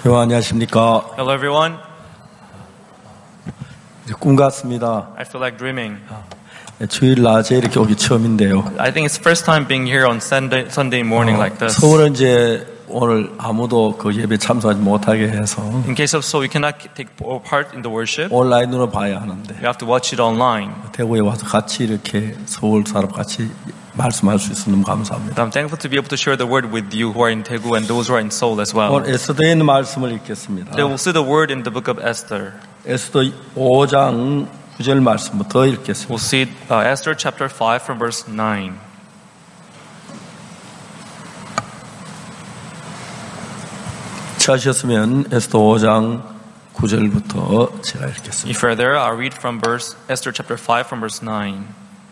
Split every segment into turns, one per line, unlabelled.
안녕하십니까.
Hello everyone.
꿈 같습니다.
I feel like dreaming.
주일 낮에 이렇게 오기 처음인데요.
I think it's the first time being here on Sunday morning like this.
서울은 이제 오늘 아무도 그 예배 참석하지 못하게 해서
In case of so, we cannot take part in the worship.
온라인으로 봐야 하는데
You have to watch it online.
대구에 와서 같이 이렇게 서울 사람 같이 말씀할 수 있어서 너무 감사합니다.
I'm thankful to be able to share the word with you who are in Daegu and those who are in Seoul as well.
오늘 에스더에 있는 말씀을 읽겠습니다.
They will see the word in the book of Esther.
에스더 5장 9절 말씀부터 읽겠습니다.
We'll see Esther chapter 5 from verse 9.
찾으셨으면 에스더 5장 9절부터 제가 읽겠습니다.
If you're there, I'll read from Esther chapter 5 from verse 9.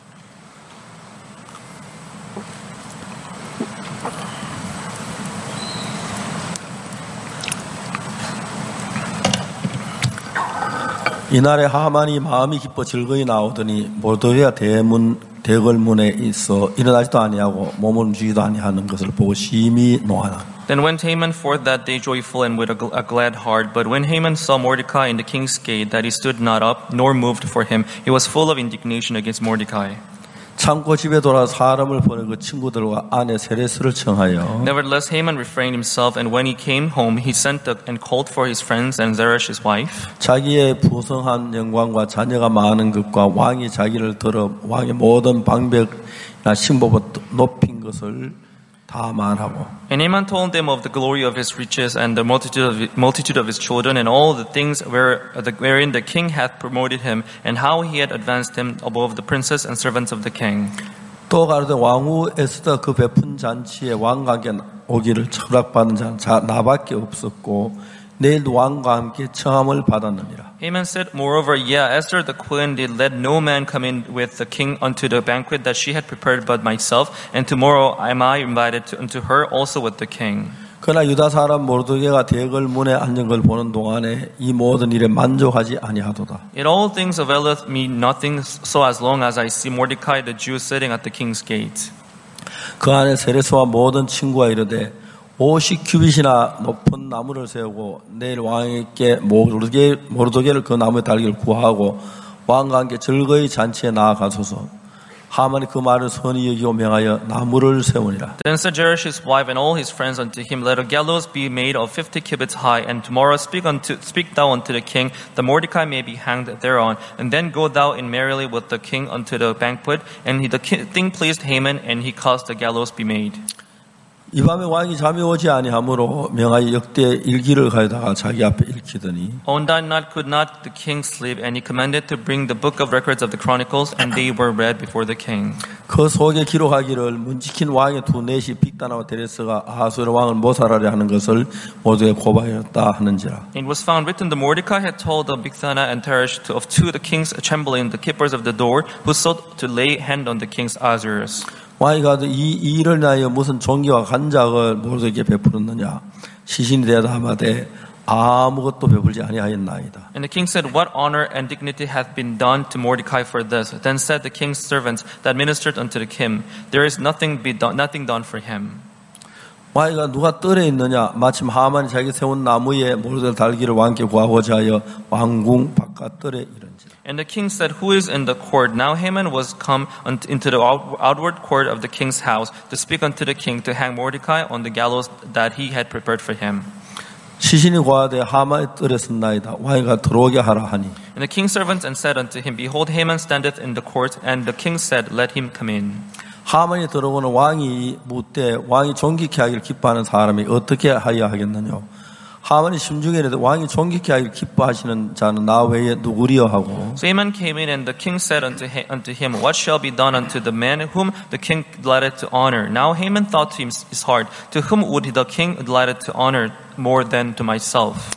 이날에 하만이 마음이 기뻐 즐거이 나오더니 모르드게가 대궐문에 있어 일어나지도 아니하고 몸을 움직이지도 아니하는 것을 보고 심히 노하나.
Then went Haman forth that day joyful and with a glad heart. But when Haman saw Mordecai in the king's gate, that he stood not up, nor moved for him, he was full of indignation against Mordecai.
참고 집에 돌아 사람을 보내 그 친구들과 아내 세레스를 청하여
Nevertheless, Haman refrained himself, and when he came home, he sent and called for his friends and Zeresh his wife.
자기의 부성한 영광과 자녀가 많은 것과 왕이 자기를 들어 왕의 모든 방백이나 신복을 높인 것을 다 말하고
And Haman told them of the glory of his riches and the multitude of his children and all the things wherein the king hath promoted him and how he had advanced him above the princes and servants of the king.
또 가로되 왕후 에스더 그 베푼 잔치에 왕과 함께 오기를 허락받은 자 나밖에 없었고 내일 왕과 함께 청함을 받았느니라.
Haman said, moreover, Esther the queen did let no man come in with the king unto the banquet that she had prepared but myself, and tomorrow am I invited unto her also with the king.
그러나 유다 사람 모르드게가 대궐문에 앉은 걸 보는 동안에 이 모든 일에 만족하지 아니하도다.
In all things availeth me nothing, so as long as I see Mordecai the Jew sitting at the king's gate.
그 안에 세레스와 모든 친구가 이르되 50규빗이나 높은 나무를 세우고 내일 왕에게 모르드게를 그 나무에 달기를 구하고 왕과 함께 즐거이 잔치에 나아가소서. 하만이 그 말을 선히 여기고 명하여 나무를 세우니라.
Then said Zeresh his wife and all his friends unto him, Let a gallows be made of 50 cubits high, and tomorrow speak thou unto the king, that Mordecai may be hanged thereon. And then go thou in merrily with the king unto the banquet. And the thing pleased Haman, and he caused the gallows be made.
이 밤에 왕이 잠이 오지 아니하므로 명하여 역대 일기를 가져다가 자기 앞에 읽히더니
On that night could not the king sleep, and he commanded to bring the book of records of the chronicles, and they were read before the king.
그 속에 기록하기를 문지킨 왕의 두 넷이 빅다나와 데레스가 아하수에로 왕을 모살하려 하는 것을 모두에 고발하였다 하는지라.
It was found written that Mordecai had told the Bigthana and Teresh of two the king's chamberlain, the keepers of the door, who sought to lay hand on the king's Ahasuerus.
왕이 가도 이 일을 인하여 무슨 존귀와 간작을 모르드게에게 베풀었느냐. 시신이 대답하되 아무것도 베풀지 아니하였나이다.
And the king said, What honor and dignity hath been done to Mordecai for this? Then said the king's servants that ministered unto the king, There is nothing done for him.
왕이가 누가 뜰에 있느냐. 마침 하만이 자기 세운 나무에 모르드게를 달기를 왕께 구하고자 하여 왕궁 바깥 뜰에 이른지라.
And the king said, Who is in the court? Now Haman was come into the outward court of the king's house to speak unto the king to hang Mordecai on the gallows that he had prepared for him.
시신이 고하되 하만의 뜰에 섰나이다. 왕이가 들어오게 하라 하니.
And the king's servants and said unto him, Behold, Haman standeth in the court. And the king said, Let him come in.
하만이 들어오는 왕이 묻되 왕이 존귀케 하기를 기뻐하는 사람이 어떻게 하여 하겠느냐. 하만이 심중에 이르되 왕이 존귀케 하기를 기뻐하시는 자는 나 외에 누구리여 하고.
So Haman came in, and the king said unto him, What shall be done unto the man whom the king delighted to honor? Now Haman thought to his heart, To whom would the king delighted to honor more than to myself?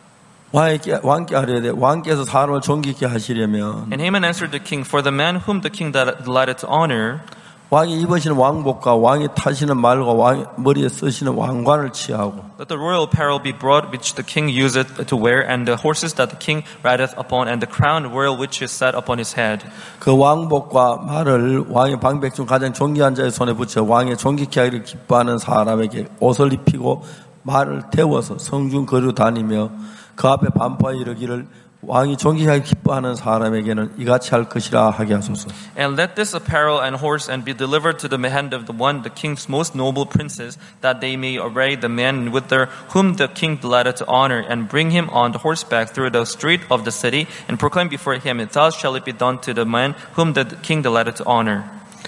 왕께 아뢰되 왕께서 사람을 존귀케 하시려면.
And Haman answered the king, For the man whom the king delighted to honor,
왕이 입으시는 왕복과 왕이 타시는 말과 왕 머리에 쓰시는 왕관을 취하고
Let the royal apparel be brought which the king useth to wear, and the horses that the king rideth upon, and the crown royal which is set upon his head.
그 왕복과 말을 왕의 방백 중 가장 존귀한 자의 손에 붙여 왕의 존귀케 하기를 기뻐하는 사람에게 옷을 입히고 말을 태워서 성중 거리로 다니며 그 앞에 반포하여 이르기를 왕이 존귀하게 기뻐하는 사람에게는 이같이 할 것이라 하게 하소서.
And let this apparel and horse and be delivered to the hand of the one, the king's most noble princes, that they may array the man with their whom the king delighted to honor, and bring him on horseback through the street of the city, and proclaim before him, thus shall it be done to the man whom the king delighted to honor.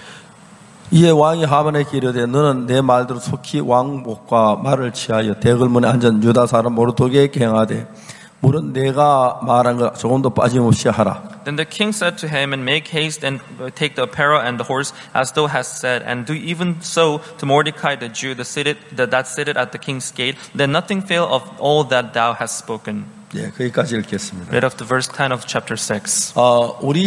이에 왕이 하만에게 이르되 너는 내 말대로 속히 왕복과 말을 취하여 대궐문에 앉은 유다 사람 모르도게에게 행하되 물은 내가 말한 것 조금도 빠짐없이 하라.
Then the king said to him, and make haste and take the apparel and the horse, as thou hast said, and do even so to Mordecai the Jew, that sitteth at the king's gate. Let nothing fail of all that thou hast spoken.
예, 거기까지 읽겠습니다.
Read of the verse 10 of chapter 6.
우리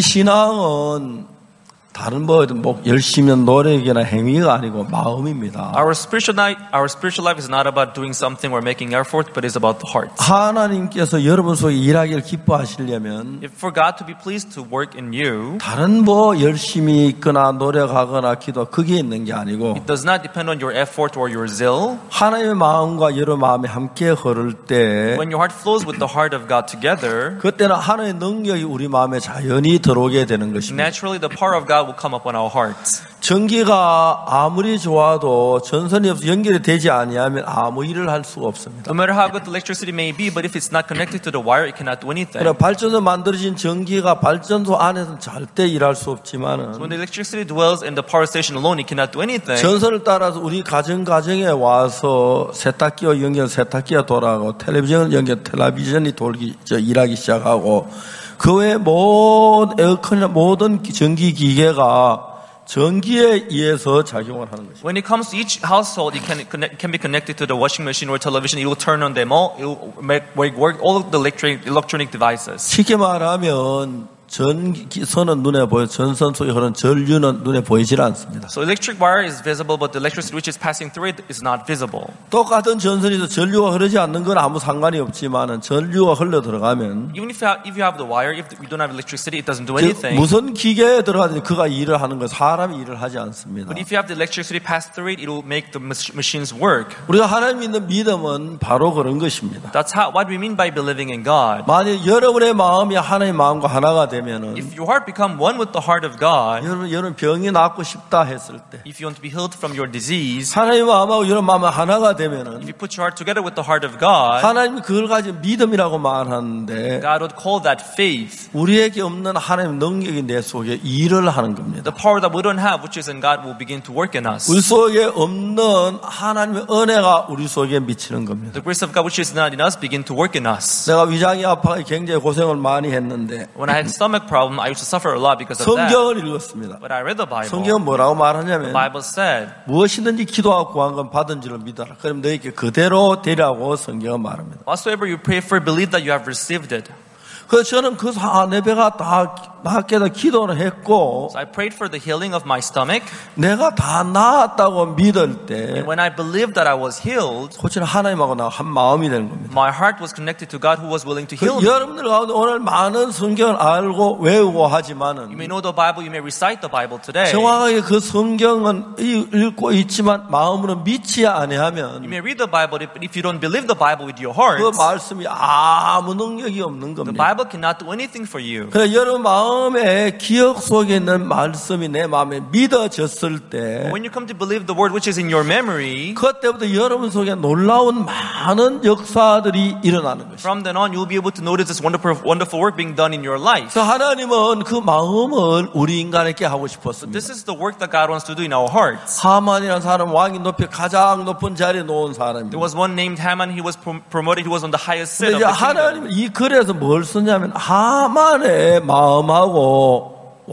신앙은 다른 뭐 열심히 노력이나 행위가 아니고 마음입니다.
Our spiritual life is not about doing something or making effort, but is about the heart.
하나님께서 여러분 속에 일하기를 기뻐하시려면
If for God to be pleased to work in you,
다른 뭐 열심히 있거나 노력하거나 기도 그게 있는 게 아니고
it does not depend on your effort or your zeal.
하나님의 마음과 여러분 마음이 함께 흐를 때
When your heart flows with the heart of God together,
그때는 하나님의 능력이 우리 마음에 자연히 들어오게 되는 것입니다.
naturally the power of God will come upon our hearts.
전기가 아무리 좋아도 전선이 없어 연결이 되지 아니하면 아무 일을 할 수가 없습니다.
No matter how good the electricity may be, but if it's not connected to the wire, it cannot do anything.
그러나 발전소 만들어진 전기가 발전소 안에서는 절대 일할 수 없지만은
When the electricity dwells in the power station alone, it cannot do anything.
전선을 따라서 우리 가정에 와서 세탁기와 연결 세탁기가 돌아가고 텔레비전 연결 텔레비전이 일하기 시작하고 그 외에 모든 에어컨이나 모든 전기 기계가 전기에 의해서 작용을 하는 것입니다.
When it comes to each household, it can be connected to the washing machine or television. It will turn on them all. It will make work all of the electronic devices.
쉽게 말하면 전선은 눈에 보여 전선 속에 흐르는 전류는 눈에 보이질 않습니다.
So electric wire is visible, but the electricity which is passing through it is not visible.
똑같은 전선에서 전류가 흐르지 않는 건 아무 상관이 없지만은 전류가 흘러 들어가면
Even if you have the wire, if we don't have electricity, it doesn't do anything.
무슨 기계에 들어가든지 그가 일을 하는 것 사람이 일을 하지 않습니다.
But if you have the electricity pass through it, it will make the machines work.
우리가 하나님 믿는 믿음은 바로 그런 것입니다.
That's what we mean by believing in God.
만약 여러분의 마음이 하나님의 마음과 하나가 되면은
If your heart become one with the heart of God,
여러분 병이 낫고 싶다 했을 때
if you want to be healed from your disease,
하나님의 마음하고 여러분 마음이 하나가 되면은
if you put your heart together with the heart of God,
하나님이 그걸 가지고 믿음이라고 말하는데
God would call that faith.
우리에게 없는 하나님의 능력이 내 속에 일을 하는 겁니다.
The power that we don't have, which is in God, will begin to work in us.
우리 속에 없는 하나님의 은혜가 우리 속에 미치는 겁니다.
The grace of God, which is not in us, begin to work in us.
내가 위장이 아파서 굉장히 고생을 많이 했는데
When I had stomach problem, I used to suffer a lot because of that.
성경을 읽었습니다.
But I read the Bible.
성경은 뭐라고 말하냐면
The Bible said,
무엇이든지 기도하고 구한 건 받은 줄을 믿어라. 그럼 너에게 그대로 되라고 성경은 말합니다.
whatsoever you pray for, believe that you have received it.
그래서 저는 내 배가 다 낫게 기도를 했고
So I prayed for the healing of my stomach.
내가 다 나았다고 믿을 때
And when I believed that I was healed,
고치는 하나님하고 나 한 마음이 되는 겁니다.
my heart was connected to God who was willing to heal me.
여러분들 가운데 오늘 많은 성경을 알고 외우고 하지만은
You may know the Bible, you may recite the Bible today.
정확하게 그 성경은 읽고 있지만 마음으로 믿지
You
아니하면
may read the Bible, but if you don't believe the Bible with your heart,
그 말씀이 아무 능력이 없는
the
겁니다.
Bible cannot do anything for you.
그래 여러분 마음에 기억 속에 있는 말씀이 내 마음에 믿어졌을 때
When you come to believe the word which is in your memory,
그때부터 여러분 속에 놀라운 많은 역사들이 일어나는 것입니다.
from then on you will be able to notice this wonderful work being done in your life.
그래서 하나님은 그 마음을 우리 인간에게 하고 싶었습니다.
This is the work that God wants to do in our hearts.
하만이라는 사람 왕이 높이 가장 높은 자리에 놓은 사람입니다.
There was one named Haman. He was promoted. He was on the highest seat
근데
of
이제
the kingdom.
하나님은 이 글에서 뭘 쓰냐면 하만의 마음하고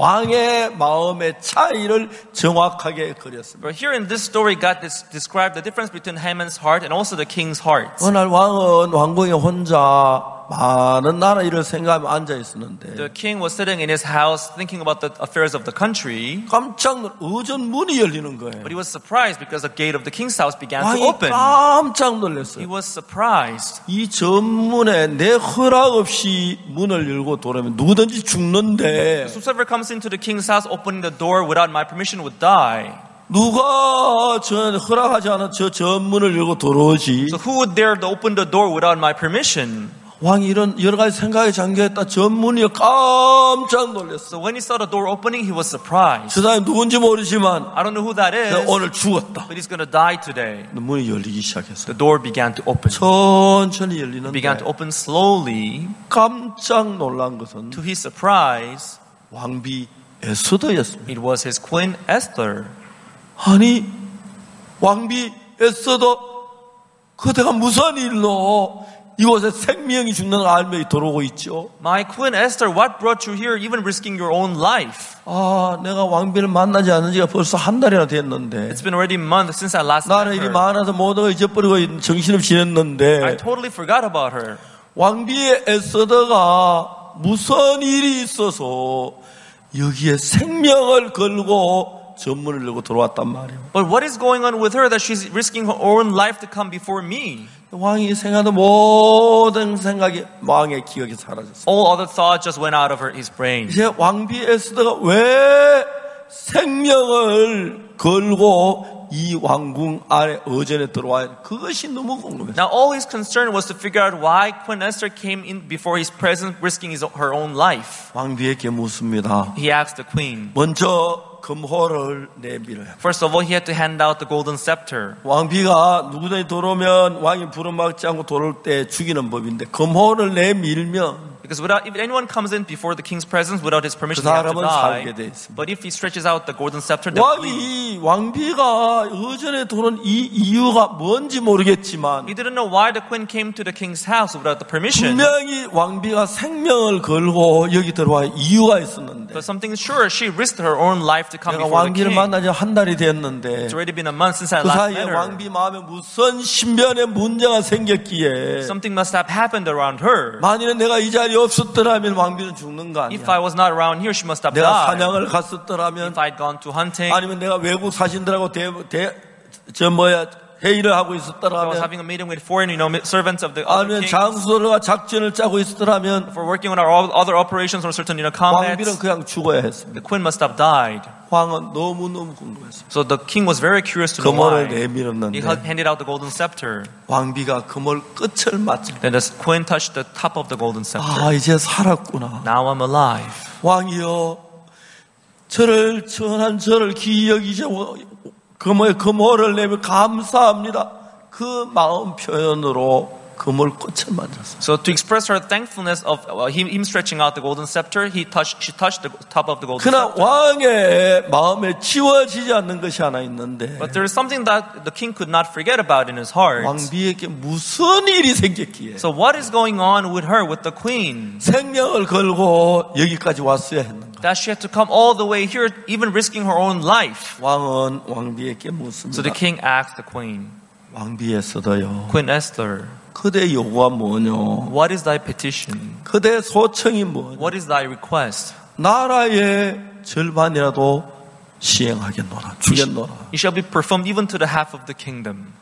왕의 마음의 차이를 정확하게 그렸습니다.
But here in this story, God described the difference between Haman's heart and also the king's heart.
어느 날 왕은 왕궁에 혼자 많은 나라 일을 생각하며 앉아 있었는데
The king was sitting in his house thinking about the affairs of the country.
깜짝 놀라 의전 문이 열리는 거예요.
But he was surprised because the gate of the king's house began to
왕이
open.
깜짝
He
놀랐어요.
was surprised.
이 전문에 내 허락 없이 문을 열고 들어오면 누구든지 죽는데
Whoever comes into the king's house opening the door without my permission would die.
누가 저 허락하지 않은 저 전문을 열고 들어오지?
So who would dare to open the door without my permission?
왕이 이런 여러 가지 생각에 잠겨있다. 전문이 깜짝 놀랐어.
So when he saw the door opening, he was surprised.
저 사람이 누군지 모르지만
I don't know who that
내가
is,
오늘 죽었다.
but he's going to die today.
문이 열리기 시작했어.
The door began to open.
천천히
It
열리는데
began to open slowly.
깜짝 놀란 것은
To his surprise,
왕비 에스더였습니다.
it was his queen Esther.
아니 왕비 에스더 그대가 무슨 일로 이곳에 생명이 죽는 걸 알며 들어오고 있죠.
My queen Esther, what brought you here, even risking your own life?
아, 내가 왕비를 만나지 않은 지가 벌써 한 달이나 됐는데
It's been already a month since I last met
나는 일이
her.
많아서 모든 걸 잊어버리고 정신없이
I
지냈는데
totally forgot about her.
왕비의 에스더가 무슨 일이 있어서 여기에 생명을 걸고 전문을 열고 들어왔단 말이에요.
But what is going on with her that she's risking her own life to come before me?
왕이 생각하던 모든 생각이 왕의 기억이 사라졌어요.
All other thoughts just went out of his brain.
이제 왕비 에스더가 왜 생명을 걸고 이 왕궁 안에 어전에 들어와야 그것이 너무 궁금했어요.
Now all his concern was to figure out why Queen Esther came in before his presence, risking her own life.
왕비에게 묻습니다.
He asked the queen.
먼저 금호를 내밀어요.
First of all, he had to hand out the golden scepter.
왕비가 누구든지 들어오면 왕이 부름받지 않고 들어올 때 죽이는 법인데 금호를 내밀면
Because if anyone comes in before the king's presence without his permission,
그
they have to
사람은
die.
살게 돼 있습니다.
But if he stretches out the golden scepter, they'll live.
왕비가 어전에 들어온 이 이유가 뭔지 모르겠지만
He didn't know why the queen came to the king's house without the permission.
분명히 왕비가 생명을 걸고 여기 들어와 이유가 있었는데
But something is sure, she risked her own life to come
내가
before the
왕비를
king.
만나지 한 달이 됐는데
It's already been a month since I
그
last
사이에
met her.
왕비 마음에 무슨 신변의 문제가 생겼기에
Something must have happened around her.
만일에 내가 이 자리에 없었더라면 왕비는 죽는 거
If
아니야.
I was not around here, she must have
내가
died.
사냥을 갔었더라면
If I'd gone to hunting,
아니면 내가 외국 사신들하고 회의를 하고
if I was
있었더라면
having a meeting with foreign, servants of the other
아니면
kings,
장수들과 작전을 짜고 있었더라면
if we're working on our other operations or certain, combats,
왕비는 그냥 죽어야 했습니다.
the queen must have died.
왕은 너무너무 궁금했습니다.
So the king was very curious to know
금호를
why.
내밀었는데
He handed out the golden scepter.
왕비가 금을 끝을 맞죠.
Then the queen touched the top of the golden scepter.
아, 이제 살았구나.
Now I'm alive.
왕이여, 저를 전한 저를 기여기죠. 금호를 내밀 감사합니다. 그 마음 표현으로 금을 끝을 만졌어요.
So to express her thankfulness of him stretching out the golden scepter, she touched the top of the golden
그러나
scepter.
왕의 마음에 지워지지 않는 것이 하나 있는데
But there is something that the king could not forget about in his heart.
왕비에게 무슨 일이 생겼기에
So what is going on with her, with the queen?
생명을 걸고 여기까지 왔어야 했는가?
That she had to come all the way here, even risking her own life.
왕은 왕비에게
So
묻습니다.
the king asked the queen,
왕비에서도요.
Queen Esther,
그대 요구가 뭐뇨?
what is thy petition?
그대 소청이 뭐뇨?
What is thy request?
나라의 절반이라도 시행하겠노라. 주겠노라.
It shall be performed even to the half of the kingdom.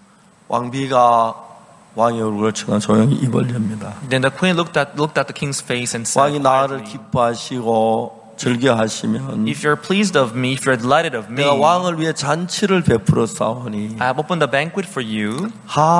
왕비가 왕의 얼굴을 쳐다 조용히 입을 엽니다.
Then the queen looked at the king's face and said,
왕이 나를
quietly,
기뻐하시고 즐겨하시면
if you're pleased of me, if you're delighted of me,
내가 왕을 위해 잔치를 베풀어 싸우니
I have opened a banquet for you.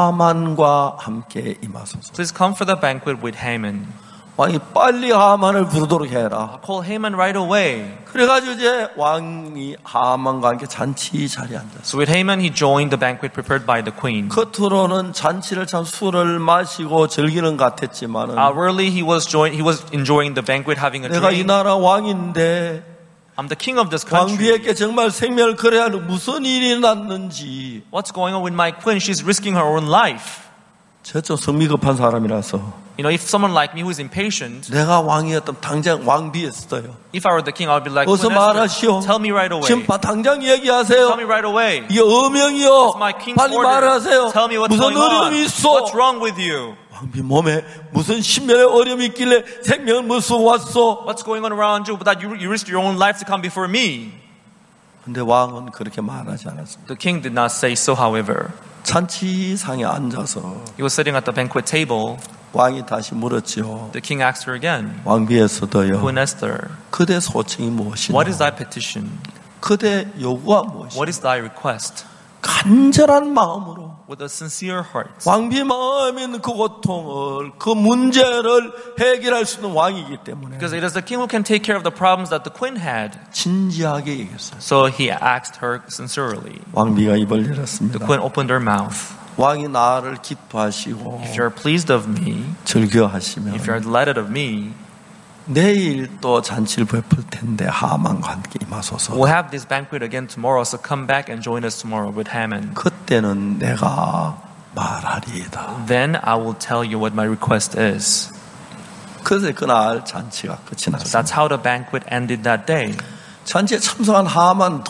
하만과 함께 임하소서.
Please come for the banquet with Haman.
왕이 빨리 하만을 부르도록 해라.
Call Haman right away.
그래가지고 이제 왕이 하만과 함께 잔치 자리에 앉았어요.
So with Haman, he joined the banquet prepared by the queen.
겉으로는 잔치를 참 술을 마시고 즐기는 것 같았지만은
Outwardly, he was enjoying the banquet, having a
내가 이
drink.
나라 왕인데
I'm the king of this country.
왕비에게 정말 생명을 걸어야 하는 무슨 일이 났는지
What's going on with my queen? She's risking her own life.
저좀 성미 급한 사람이라서
You know, if someone like me who is impatient,
내가 왕이었다면 당장 왕비였어요.
if I were the king, I would be like,
어서
Queen
말하시오.
Esther, tell me right away.
지금 당장 얘기하세요.
Tell me right away.
이게 어명이요.
It's my king's
빨리
order.
말하세요.
Tell me what's
무슨
going on.
어려움이 있어?
What's wrong with you?
왕비 몸에 무슨 신변의 어려움이 있길래 생명을 무수고 왔어.
What's going on around you that you risked your own life to come before me?
근데 왕은 그렇게 말하지 않았습니다.
The king did not say so, however.
잔치상에 앉아서
He was sitting at the banquet table.
왕이 다시 물었죠.
The king asked her again,
왕비에서도요.
Queen Esther,
그대 소청이 무엇이냐?
what is thy petition?
그대 요구가 무엇이냐?
What is thy request?
간절한 마음으로
With a sincere heart.
왕비 마음에 있는 그 고통을, 그 문제를 해결할 수 있는 왕이기 때문에
Because it is the king who can take care of the problems that the queen had.
진지하게 얘기했어요.
So he asked her sincerely.
왕비가 입을
The
열었습니다.
queen opened her mouth.
왕이 나를 기뻐하시고
If you are pleased of me,
즐겨하시면
if you are delighted of me,
내일 또 잔치를 베풀 텐데 하만과 함께 임하소서.
we'll have this banquet again tomorrow, so come back and join us tomorrow with Haman.
그때는 내가 말하리이다.
Then I will tell you what my request is.
그래서 그날 잔치가 끝이
So
났습니다.
that's how the banquet ended that day.
잔치에 참석한 하만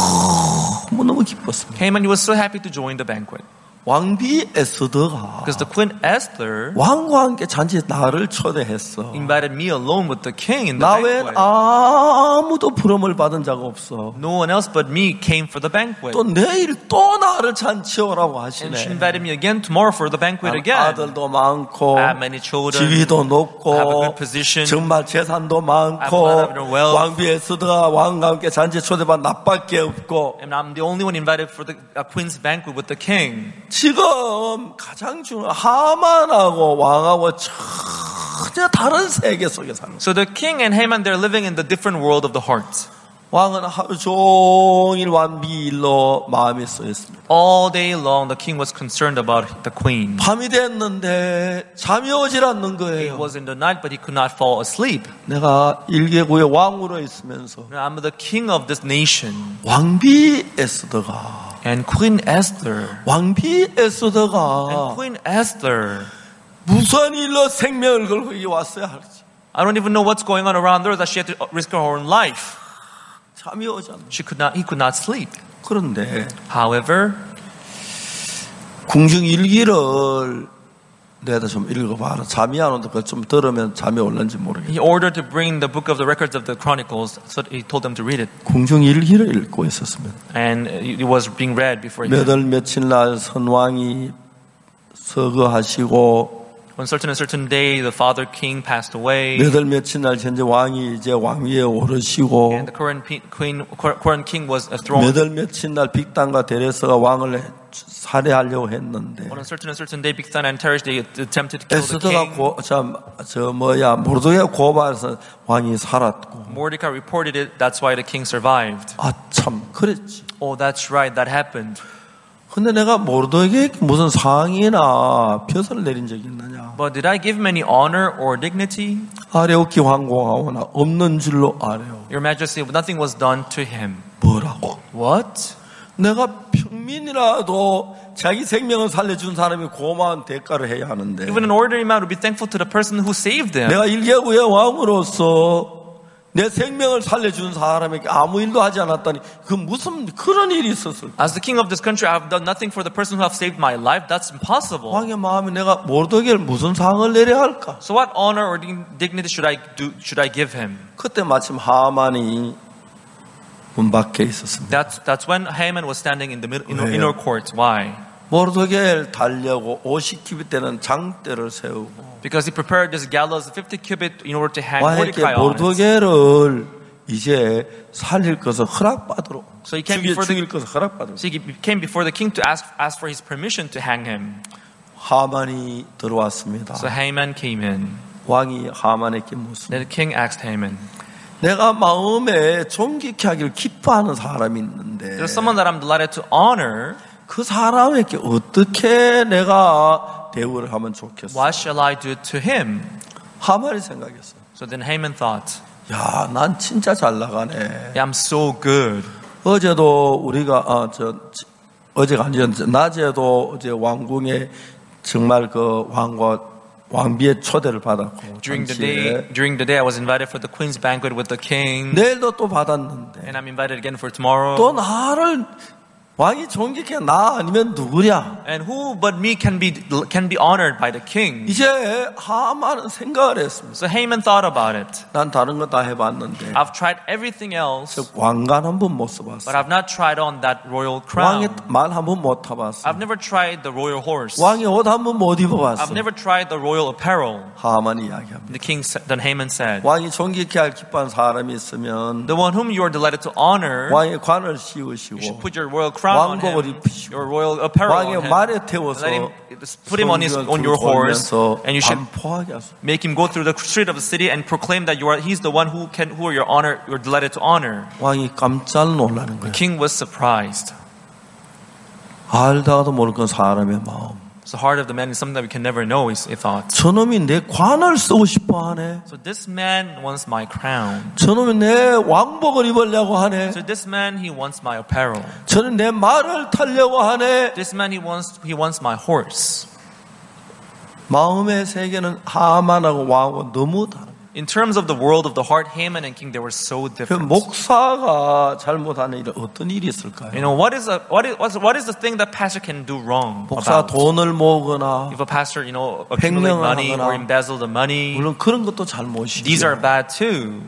너무너무 기뻤습니다.
Haman, he was so happy to join the banquet.
왕비 에스더가
Because the queen Esther
왕과 함께 잔치에 나를 초대했어.
invited me alone with the king in the
나 외엔
banquet.
아무도 부름을 받은 자가 없어.
No one else but me came for the banquet.
또 내일 또 나를 잔치에 오라고
And she
하시네.
invited me again tomorrow for the banquet again.
아들도 많고
I have many children.
지위도
I have a
높고
good position.
정말 재산도
I have a lot
많고
of wealth.
왕비 에스더가 왕과 함께 잔치에 초대받은 나밖에 없고
And I'm the only one invited for the queen's banquet with the king.
지금 가장 중요한 하만하고 왕하고 전혀 다른 세계 속에 사는 거예요.
So the king and Haman, they're living in the different world of the heart.
왕은 하루 종일 왕비 일로 마음이 쏘였습니다.
All day long, the king was concerned about the queen.
밤이 됐는데 잠이 오질 않는
It
거예요.
was in the night, but he could not fall asleep.
내가 일개국의 왕으로 있으면서
I'm the king of this nation.
왕비 에스더가
And Queen Esther.
왕비 에스더가
And Queen Esther.
무슨 일로 생명을 걸고 여기 왔어야 할지
I don't even know what's going on around her that she had to risk her own life.
잠이 오지 않는.
He could not sleep.
그런데
However,
궁중 일기를 내가 좀 읽어봐라. 잠이 안 오는데 그걸 좀 들으면 잠이 올는지 모르겠어.
he ordered to bring the book of the records of the Chronicles, so he told them to read it.
궁중 일기를 읽고 있었습니다.
And it was being read before
몇
him.
월 며칠 날 선왕이 서거하시고
On certain and certain day, the father king passed away.
몇 월 며칠 날 현재 왕이 이제 왕위에 오르시고
And the current king was thrown.
몇 월 며칠 날 빅단과 데레스가 왕을 살해하려고 했는데
On a certain and certain day, Bigthan and Teresh, they attempted to kill the
에스더가
king.
모르도게가 고발해서 왕이 살았고
Mordecai reported it. That's why the king survived.
아 참 그랬지.
Oh, that's right. That happened.
근데 내가 모르도게에게 무슨 상이나 벼슬을 내린 적이 있느냐?
But did I give him any honor or dignity?
아레오키 황공하오나 없는 줄로 아래요.
Your Majesty, nothing was done to him.
뭐라고?
What?
내가 평민이라도 자기 생명을 살려준 사람이 고마운 대가를 해야 하는데
Even an ordinary man would be thankful to the person who saved him.
내가 일개국의 왕으로서 내 생명을 살려준 사람에게 아무 일도 하지 않았다니 그 무슨 그런 일이 있었을까?
As the king of this country, I have done nothing for the person who have saved my life. That's impossible.
왕의 마음에 내가 모르도게를 무슨 상을 내려야 할까?
So what honor or dignity should I give him?
그때 마침 하만이 문 밖에 있었습니다.
That's when Haman was standing in the
왜요?
inner court. Why?
모르도게를 달려고 50규빗 되는 장대를 세우고
Because he prepared this gallows 50 cubit in order to hang
왕에게
Mordecai on it.
모르도게를 이제 살릴 것을 허락받으러
So he came before
죽일 것을 허락받으러
So he came before the king to ask for his permission to hang him.
하만이 들어왔습니다.
So Haman came in.
왕이 하만에게 묻습니다.
Then the king asked Haman,
내가 마음에 존귀케 하기를 기뻐하는 사람이 있는데
there's someone that I'm delighted to honor.
그 사람에게 어떻게 내가 대우를 하면 좋겠어?
What shall I do to him?
하만이 생각했어요.
So then Haman thought,
야, 난 진짜 잘 나가네.
yeah, I'm so good.
어제도 우리가 어제가 아니라 낮에도 어제 왕궁에 정말 그 왕비의 초대를 받았고
During
잔치에.
the day, I was invited for the queen's banquet with the king.
내일도 또 받았는데
And I'm invited again for tomorrow.
또 나를 왕이 존경해 나 아니면 누구랴?
And who but me can be honored by the king?
이제 하만은 생각을 했습니다.
So Haman thought about it.
난 다른 거 다 해봤는데
I've tried everything else,
왕관 한 번 못
but
써봤어.
I've not tried on that royal
왕의
crown.
말 한 번 못 타봤어.
I've never tried the royal horse.
왕의 옷 한 번 못 입어봤어.
I've never tried the royal apparel.
하만이 이야기합니다.
Then Haman said,
왕이 존경케 할 기뻐한 사람이 있으면
the one whom you are delighted to honor,
왕의 관을
you should
씌우시고
put your royal crown on
왕복을
him,
입히시고
your royal apparel on
왕의
him.
말에 태워서
Let him put him on your horse, and you should
반포하게 하소서.
make him go through the street of the city and proclaim that he's the one who you're delighted to honor.
왕이 깜짝 놀라는 거예요.
King was surprised.
알다가도 모를 건 사람의 마음.
So the heart of the man is something that we can never know, he thought.
저놈이 내 관을 쓰고 싶어 하네.
So this man wants my crown.
저놈이 내 왕복을 입으려고 하네.
So this man, he wants my apparel.
저는 내 말을 타려고 하네.
This man, he wants my horse.
마음의 세계는 하만하고 왕하고 너무 다르다.
In terms of the world of the heart, Haman and king, they were so
그
different.
목사가 잘못하는 일은 어떤 일이 있을까요?
You know, what is the thing that pastor can do wrong
목사
about?
돈을 모으거나
If a pastor, accumulate money
하거나,
or embezzle the money,
물론 그런 것도 잘못이죠.
these are bad too.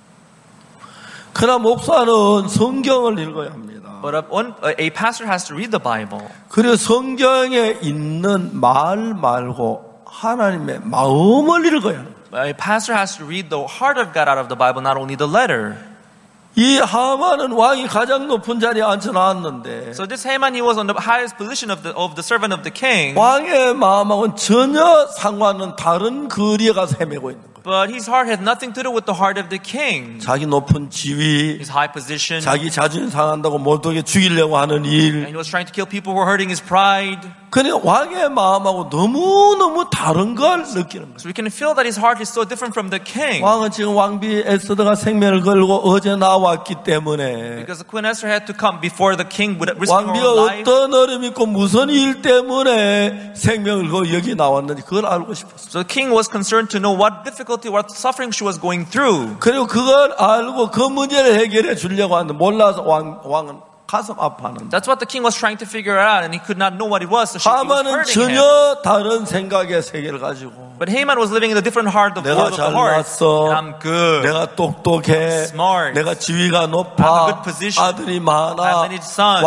그러나 목사는 성경을 읽어야 합니다.
But a pastor has to read the Bible.
그래서 성경에 있는 말 말고 하나님의 마음을 읽어야 합니다.
A pastor has to read the heart of God out of the Bible, not only the letter.
이 하만은 왕이 가장 높은 자리에 앉혀놨는데
So this Haman, he was on the highest position of the servant of the king.
왕의 마음하고는 전혀 상관없는 다른 거리에 가서 헤매고 있는 거예요.
But his heart had nothing to do with the heart of the king.
자기 높은 지위,
His high position.
자기 자존심 상한다고 모독에 죽이려고 하는 일.
And he was trying to kill people who were hurting his pride.
그러니까 왕의 마음하고 너무너무 다른 걸 느끼는 거예요.
So we can feel that his heart is so different from the king.
왕은 지금 왕비 에스더가 생명을 걸고 어제 나왔기 때문에
Because Queen Esther had to come before the king with risking her
왕비가
life.
어떤 어려움이 있고 무슨 일 때문에 생명을 걸고 여기 나왔는지 그걸 알고 싶었어요.
So the king was concerned to know what difficulty, what suffering she was going through.
그리고 그걸 알고 그 문제를 해결해 주려고 하는데 몰라서 왕은 가슴 아파하는.
That's what the king was trying to figure out, and he could not know what it was. So it was
하만은
hurting him.
전혀 다른 생각의 세계를 가지고
But Haman was living in a different heart of the
내가
world of the heart.
잘났어,
I'm good.
내가 똑똑해,
smart.
내가 지위가
I have a
높아,
good position.
아들이
I
많아,
have many sons.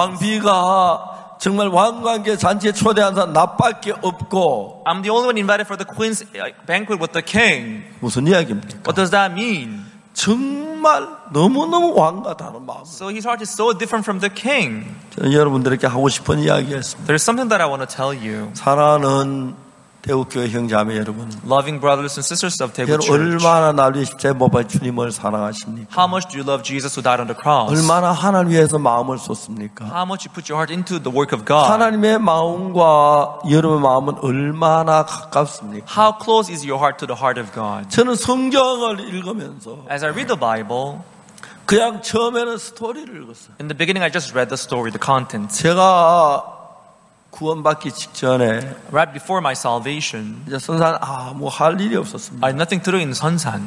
왕비가 정말 왕관계 잔치에 초대한 사람 나밖에 없고.
I'm the only one invited for the queen's banquet with the king.
무슨 이야기입니까?
What does that mean?
정말 너무너무 왕과 다른 마음.
So his heart is so different from the king.
저는 여러분들에게 하고 싶은 이야기였습니다.
There's something that I want to tell you.
사랑하는 대우교회 형제자매 여러분,
Loving brothers and sisters of Daegu
여러분
Church.
얼마나 날 위해 십자가에 못 박힌 주님을 사랑하십니까?
How much do you love Jesus who died on the cross?
얼마나 하나님 위해서 마음을 쏟습니까?
How much you put your heart into the work of God?
하나님의 마음과 여러분의 마음은 얼마나 가깝습니까?
How close is your heart to the heart of God?
저는 성경을 읽으면서
As I read the Bible,
그냥 처음에는 스토리를 읽었어요.
in the beginning I just read the story, the content.
제가 구원받기 직전에
Right before my salvation,
이제 선산 뭐 할 일이 없었습니다.
I had nothing to do in Sunsan.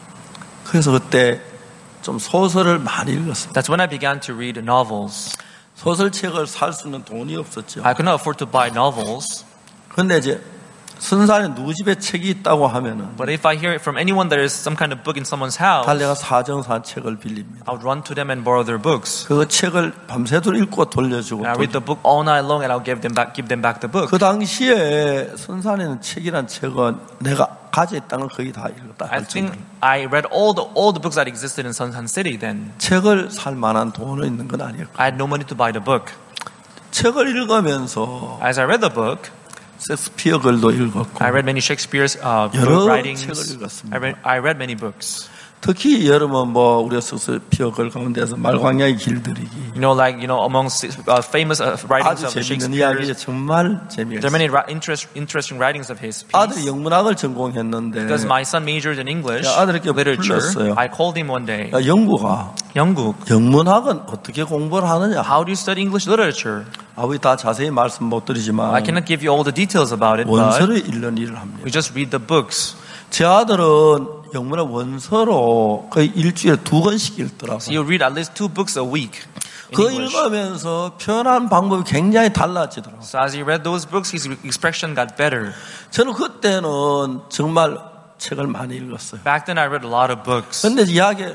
그래서 그때 좀 소설을 많이 읽었어요.
That's when I began to read novels.
소설책을 살 수 있는 돈이 없었죠.
I could not afford to buy novels.
그런데 이제 선산에 누구 집에 책이 있다고 하면은
But if I hear it from anyone there is some kind of book in someone's house,
달래가 사정산 책을 빌립니다.
I would run to them and borrow their books.
그 책을 밤새도록 읽고 돌려주고.
And I read the book all night long and I'll give them back the book.
그 당시에 선산에는 책이란 책은 내가 가져 있다는 걸 거의 다 읽었다.
I think I read all the books that existed in Sunsan City then.
책을 살 만한 돈은 있는 건 아니었고.
I had no money to buy the book.
책을 읽으면서
As I read the book,
섹스피어 글도 읽었고.
I read many Shakespeare's
여러
writings.
책을 읽었습니다.
I read many books.
특히 여러분 우리가 섹스피어 글 가운데서 말광야의 길들이기.
Among famous writings
아주
of the
재밌는
Shakespeare,
이야기 정말
there are
재미있어요.
many interesting writings of his piece.
아들이 영문학을 전공했는데
Because my son majored in English
아들에게
literature,
불렀어요.
I called him one day.
야, 영구가
영국,
영문학은 어떻게 공부를 하느냐?
how do you study English literature?
아버지 다 자세히 말씀 못 드리지만
I cannot give you all the details about it, but
원서를 읽는 일을 합니다.
we just read the books.
제 아들은 영문의 원서로 거의 일주일에 2권씩 읽더라고요.
So you read at least 2 books a week. in
그
English.
읽으면서 표현하는 방법이 굉장히 달라지더라고요.
So as he read those books, his expression got better.
저는 그때는 정말 책을 많이 읽었어요.
Back then, I read a lot of books.
근데 이야기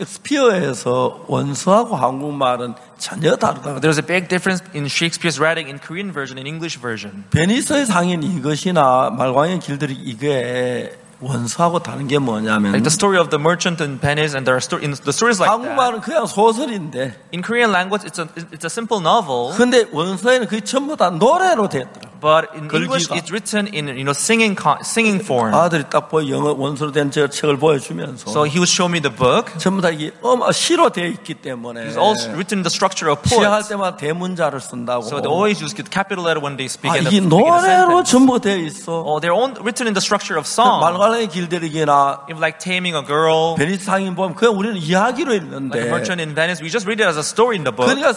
셰익스피어에서 원서하고 한국말은 전혀 다르다.
There's a big difference in Shakespeare's writing in Korean version and English version.
베니스의 상인 이것이나 말광의 길들이 이게 원서하고 다른 게 뭐냐면
Like the story of the merchant in Venice, and there are the stories like that.
한국말은 그냥 소설인데
In Korean language, it's a simple novel,
근데 원서에는 그게 전부 다 노래로 됐더라.
but in English,
글귀가.
it's written in singing form.
아들이 딱 보여 영어 원서로 된 저 책을 보여주면서
So he would show me the book.
전부 다 이게 시로 되어 있기 때문에
It's all written in the structure of
시작할
poets.
때마다 대문자를 쓴다고.
So they always use the capital letter when they speak in the
이
begin a
노래로
sentence.
전부 되어 있어.
Oh, they're all written in the structure of song.
말괄량의 길들이기나
If like Taming a Girl,
베니스 상인 보면 그냥 우리는 이야기로
like
읽는데
a merchant in Venice, we just read it as a story in the book.
그러니까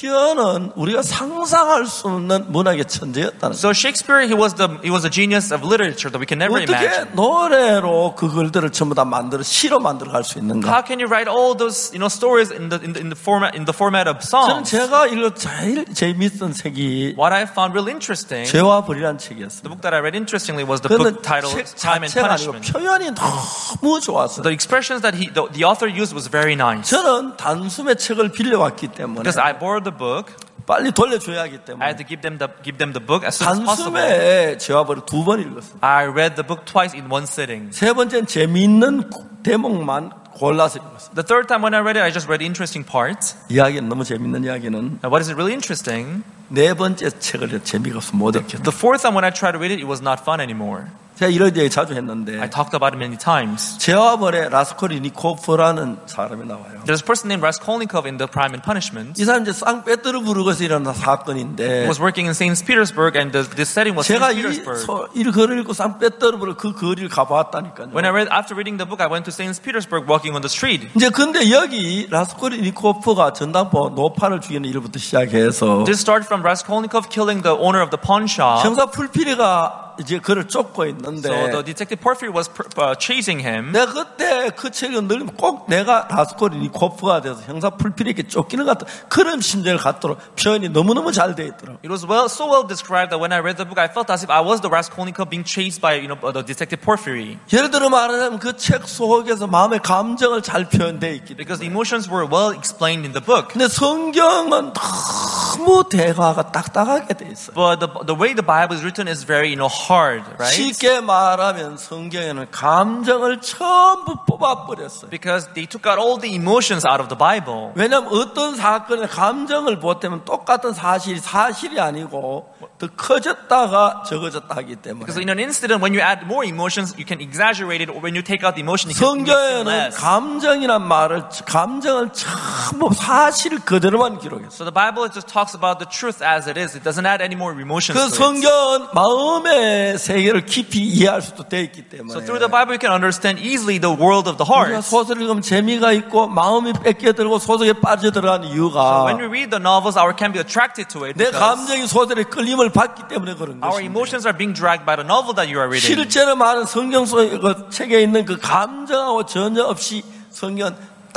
셰익스피어는 우리가 상상할 수 없는 문학의 천재였다는 거예요.
So Shakespeare, he was the genius of literature that we can never
어떻게
imagine.
노래로 그 글들을 전부 다 시로 만들어 갈 수 있는가?
How can you write all those stories in the format of
저는
songs?
제가 읽은 제일 재밌던 책이
What I found really interesting,
죄와 벌이란
the
책이었어요.
book that I read interestingly was the
그런데
book titled
책
Time and
자체가 아니고
Punishment.
표현이 너무 좋았어요.
The expressions that the author used was very nice.
저는 단숨에 책을 빌려왔기 때문에
Because I borrowed the book,
빨리 돌려줘야 하기
I
때문에
had to give them the book as soon as possible.
단숨에 죄와 벌이 2번 읽었어요.
I read the book twice in one sitting.
세 번째는 재미있는 대목만 골라서 읽었어요.
The third time when I read it, I just read the interesting parts.
이야기는 너무 재밌는 이야기는
Now, what is really interesting?
네 번째 책을 재미가 없어 못 읽겠다.
The fourth time when I tried to read it, it was not fun anymore.
제가 이런 얘기 자주 했는데
I talked about it many times.
죄와 벌의 라스콜리니코프라는 사람이 나와요.
There's a person named Raskolnikov in The Crime and Punishment.
이 사람 이제 상페테르부르크에서 일어난 사건인데
He was working in St. Petersburg, and this setting was St.
제가 이
Petersburg.
글을 읽고 상페테르부르크 그 거리를 가봤다니까요.
When after reading the book, I went to St. Petersburg walking on the street.
이제 근데 여기 라스콜리니코프가 전당포 노파를 죽이는 일부터 시작해서
This started from Raskolnikov killing the owner of the pawn shop.
형사 풀피리가 이제 그를 쫓고 있는데
So the detective Porphyry was chasing him.
내가 그때 그 책을 늘리면 꼭 내가 라스콜리니코프가 돼서 형사 풀피리에게 쫓기는 것 같은 그런 심정을 갖도록 표현이 너무너무 잘 돼 있더라고요.
It was so well described that when I read the book, I felt as if I was the Raskolnikov being chased by the detective Porphyry.
예를 들어 말하자면 그 책 속에서 마음의 감정을 잘 표현되어 있기 때문에
Because the emotions were well explained in the book.
근데 성경은 너무 대화가 딱딱하게 돼 있어요.
But the way the Bible is written is very, hard, right?
쉽게 말하면 성경에는 감정을 전부 뽑아버렸어요.
Because they took out all the emotions out of the Bible.
왜냐하면 어떤 사건에 감정을 보태면 똑같은 사실이 아니고 더 커졌다가 적어졌다 하기 때문에
Because in an incident, when you add more emotions, you can exaggerate it, or when you take out the emotion, you can make it
성경에는
less.
감정이란 감정을 전부 사실 그대로만 기록했어요.
So the Bible just talks about the truth as it is. It doesn't add any more emotions
그
to it.
성경은 마음의 세계를 깊이 이해할 수도 돼 있기 때문에
So through the Bible, you can understand easily the world of the
우리가
heart.
소설을 읽으면 재미가 있고 마음이 뺏겨들고 소설에 빠져들어가는
So
이유가
when we read the novels, our can be attracted to it
내
because
감정이 소설에 끌림을 받기 때문에 그런
our
것입니다.
emotions are being dragged by the novel that you are reading.
실제로 말하는 성경 속의 그 책에 있는 그 감정하고 전혀 없이 성경은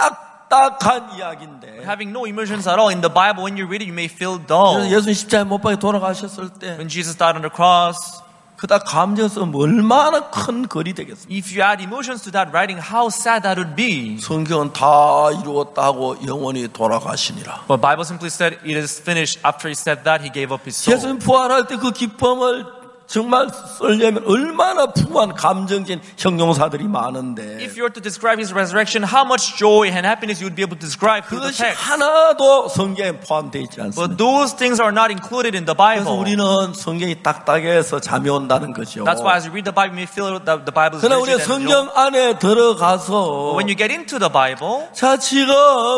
딱딱한 이야기인데
Having no emotions at all in the Bible, when you read it, you may feel dull.
그래서 예수님 십자가에 못 박혀 돌아가셨을 때
When Jesus died on the cross,
그다 감정에서 얼마나 큰 글이 되겠습니까?
if you add emotions to that writing, how sad that would be.
성경은 다 이루었다 하고 영원히 돌아가시니라.
But Bible simply said, it is finished. After he said that, he gave up his soul.
예수님 부활할 때 그 기쁨을 정말 쓰려면 얼마나 풍부한 감정진 형용사들이 많은데
If you were to describe his resurrection, how much joy and happiness you would be able to describe through the
그것이
text.
하나도 성경에 포함되어 있지 않습니다.
But those things are not included in the
그래서
Bible.
우리는 성경이 딱딱해서 잠이 온다는 거죠.
That's why as you read the Bible, you may feel that the Bible is
그러나
rigid
우리가
and
성경 안에 들어가서
when you get into the Bible,
자 지금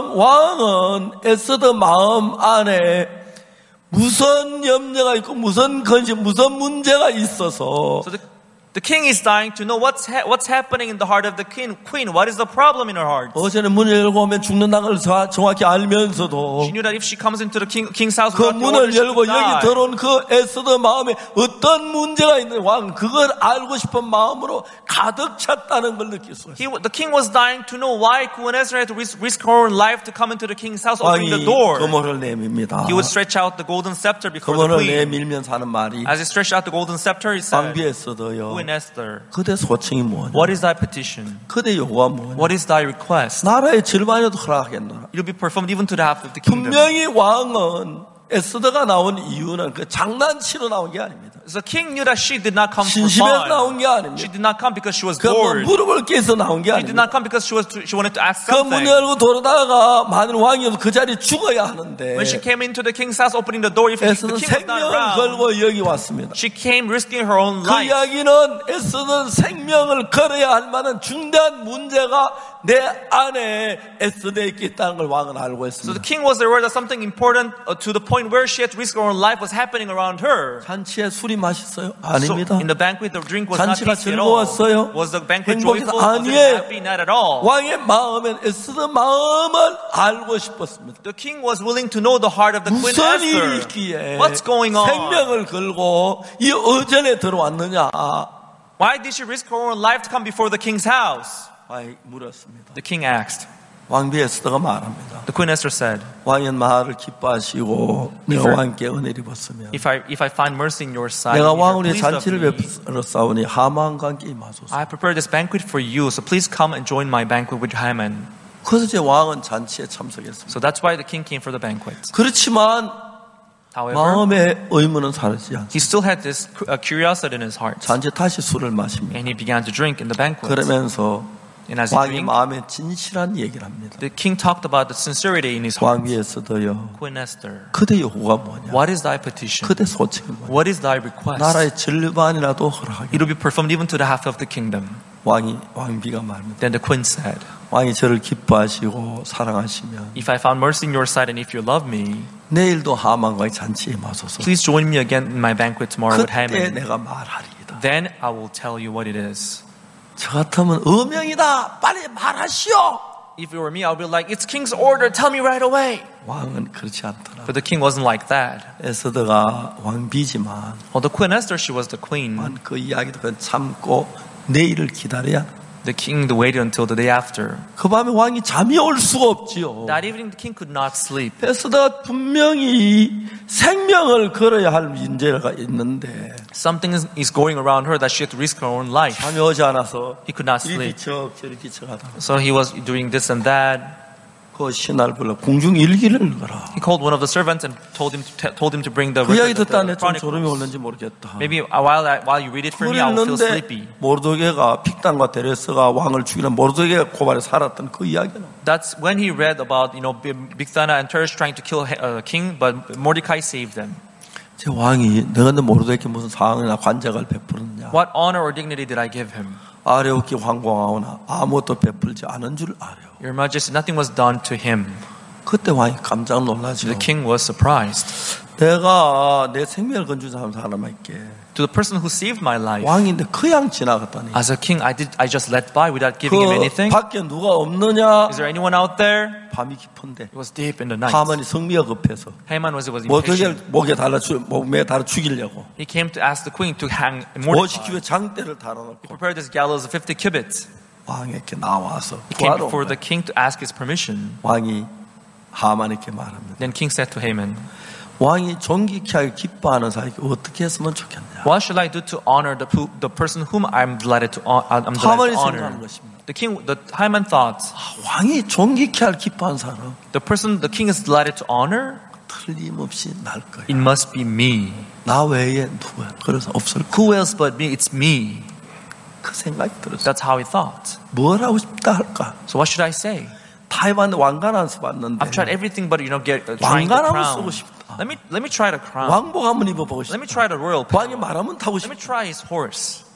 왕은 에스더 마음 안에 무슨 염려가 있고 무슨 근심 무슨 문제가 있어서
so the The king is dying to know what's happening in the heart of the queen. What is the problem in her heart?
어제는 문을 열고 오면 죽는다는 걸 정확히 알면서도
She knew that if she comes into the king's house,
그 문을 열고 여기
die.
들어온 그 에스더 마음에 어떤 문제가 있는 왕 그걸 알고 싶은 마음으로 가득 찼다는 걸 느꼈어요.
The king was dying to know why Queen Esther had to risk her own life to come into the king's house, opening
왕이
the door.
금호를 내밉니다.
He would stretch out the golden scepter before the
금호를
queen.
내밀면서 하는 말이
As he stretched out the golden scepter, he said,
왕비 에스더여
Queen Esther,
그대 소청이 뭐냐
what is thy petition?
그대 요구가 뭐냐
What is thy request?
나라의 절반이라도 허락하겠노라.
It will be performed even to the half of the kingdom.
분명히 왕은 에스더가 나온 이유는 그 장난치러 나온 게 아닙니다.
The king knew that she did not come for
진심에서
fun.
나온 게
She
아닙니다.
did not come because she was
그 뭐
bored.
무릎을 깨서 나온 게
She did
아닙니다.
not come because she wanted to ask
그 문
something.
열고 돌아다가 만일 왕이 없어 그 자리에 죽어야 하는데
When she came into the king's house, opening the door, if the
에스더는
king was not
생명을
around,
걸고 여기 왔습니다.
she came risking her own
그
life.
이야기는 에스더는 생명을 걸어야 할 만한 중대한 문제가 내 안에 에스더에 있다는 걸 왕은 알고
So the
있습니다.
king was aware that something important to the point where she had to risk her own life was happening around her.
잔치에 술이 맛있어요?
So
아닙니다.
in the banquet, the drink was not
잔치가
tasty at all.
즐거웠어요?
Was the banquet
행복했어요?
joyful? Was it
아니에요.
happy? Not at all.
왕의 마음엔 에스더 마음을 알고 싶었습니다.
The king was willing to know the heart of the Queen
무슨 일이
Esther.
있기에
What's going on?
생명을 걸고 이 어전에 들어왔느냐
Why did she risk her own life to come before the king's house?
물었습니다.
The king asked.
왕비 에스더가 말합니다.
The Queen Esther said,
왕은 나를 기뻐하시고 내가 왕께 은혜를 입었으면
If I find mercy in your sight,
내가
if you're
왕으로
pleased of
잔치를
me,
베풀어 싸우니 하만과 함께 임하소서.
I prepared this banquet for you, so please come and join my banquet with Haman.
그래서 제 왕은 잔치에 참석했습니다.
So that's why the king came for the banquet.
그렇지만
However,
마음의 의문은 사라지지 않습니다.
he still had this curiosity in his heart,
잔치에 다시 술을 마십니다.
and he began to drink in the banquet.
그러면서
And as he
왕의
drank,
마음에 진실한 얘기를 합니다.
the king talked about the sincerity in his heart.
왕비 에스더여
Queen Esther,
그대 요구가 뭐냐
what is thy petition?
그대 소책이 뭐냐
What is thy request?
나라의 절반이라도 허락하게.
It will be performed even to the half of the kingdom.
왕비가 말합니다.
Then the queen said,
왕이 저를 기뻐하시고 사랑하시면
If I found mercy in your sight and if you love me,
내일도 하만과의 잔치에 마소서.
please join me again in my banquet tomorrow with
그때
Haman.
내가 말하리이다.
Then I will tell you what it is.
저 같으면 어명이다. 빨리 말하시오.
If it were me, I would be like, it's king's order, tell me right away.
왕은 그렇지 않더라.
But the king wasn't like that.
에스더가 왕비지만
Well, the Queen Esther, she was the queen.
그 이야기도 그냥 참고 내일을 기다려야
The king waited until the day after.
그 밤에 왕이 잠이 올 수가 없지요.
That evening, the king could not sleep.
에스더가 분명히 생명을 걸어야 할 문제가 있는데
Something is going around her that she had to risk her own life.
잠이 오지 않아서
He could not
이리
sleep.
뒤척 저리 뒤척하다.
So he was doing this and that.
그 신하를 불러 궁중 일기를 읽어라.
He called one of the servants and told him to bring the
그 이야기
record,
듣다
the
내좀 졸음이
chronicles.
오는지 모르겠다.
Maybe while you read it for me, I will feel
그랬는데
sleepy.
모르드게가 픽단과 데레스가 왕을 죽이는 모르드게가 고발에 살았던 그 이야기는
That's when he read about Bigthana and Teresh trying to kill a king, but Mordecai saved them.
제 왕이 내가 내 모르드게 무슨 상황이나 관작을 베풀었냐.
What honor or dignity did I give him?
아뢰옵기 황공하오나 아무것도 베풀지 않은 줄 아뢰오.
Your Majesty, nothing was done to him.
그때 왕이 깜짝 놀라죠.
The king was surprised.
내가 내 생명을 건준 사람에게
To the person who saved my life,
왕인데 그냥 지나갔다니.
as a king, I just let by without giving him
그
anything.
밖에 누가 없느냐?
Is there anyone out there?
밤이 깊은데
It was deep in the night.
하만이 성미가 급해서
Haman was impatient.
모두를 목에 달아 죽이려고
He came to ask the queen to hang Mordecai.
50큐의 장대를 달아놓고
He prepared this gallows of 50 cubits.
왕에게 나와서
He came
구하러 온
before
거예요.
the king to ask his permission.
왕이 하만에게 말합니다.
Then king said to Haman,
왕이 존귀케 하게 기뻐하는 사이에 어떻게 했으면 좋겠냐.
what should I do to honor the person whom I'm delighted to
하만이 생각하는
honor?
것입니다.
The Haman thought,
왕이 존귀케 할 기뻐하는 사람
the king is delighted to honor,
틀림없이 날 거야.
it must be me.
나 외에 누구야. 그래서 없을 거야.
Who else but me? It's me.
그 생각이 들었어요.
That's how he thought.
뭘 하고 싶다 할까?
So what should I say?
다 해봤는데 왕관 안 써봤는데
I've tried everything but trying the
왕관 한번
crown.
쓰고 싶다.
Let me try the crown.
왕복 한번 입어보고
Let me
싶다.
try the royal
왕이
palace.
말하면 타고
Let me
싶다.
try his horse.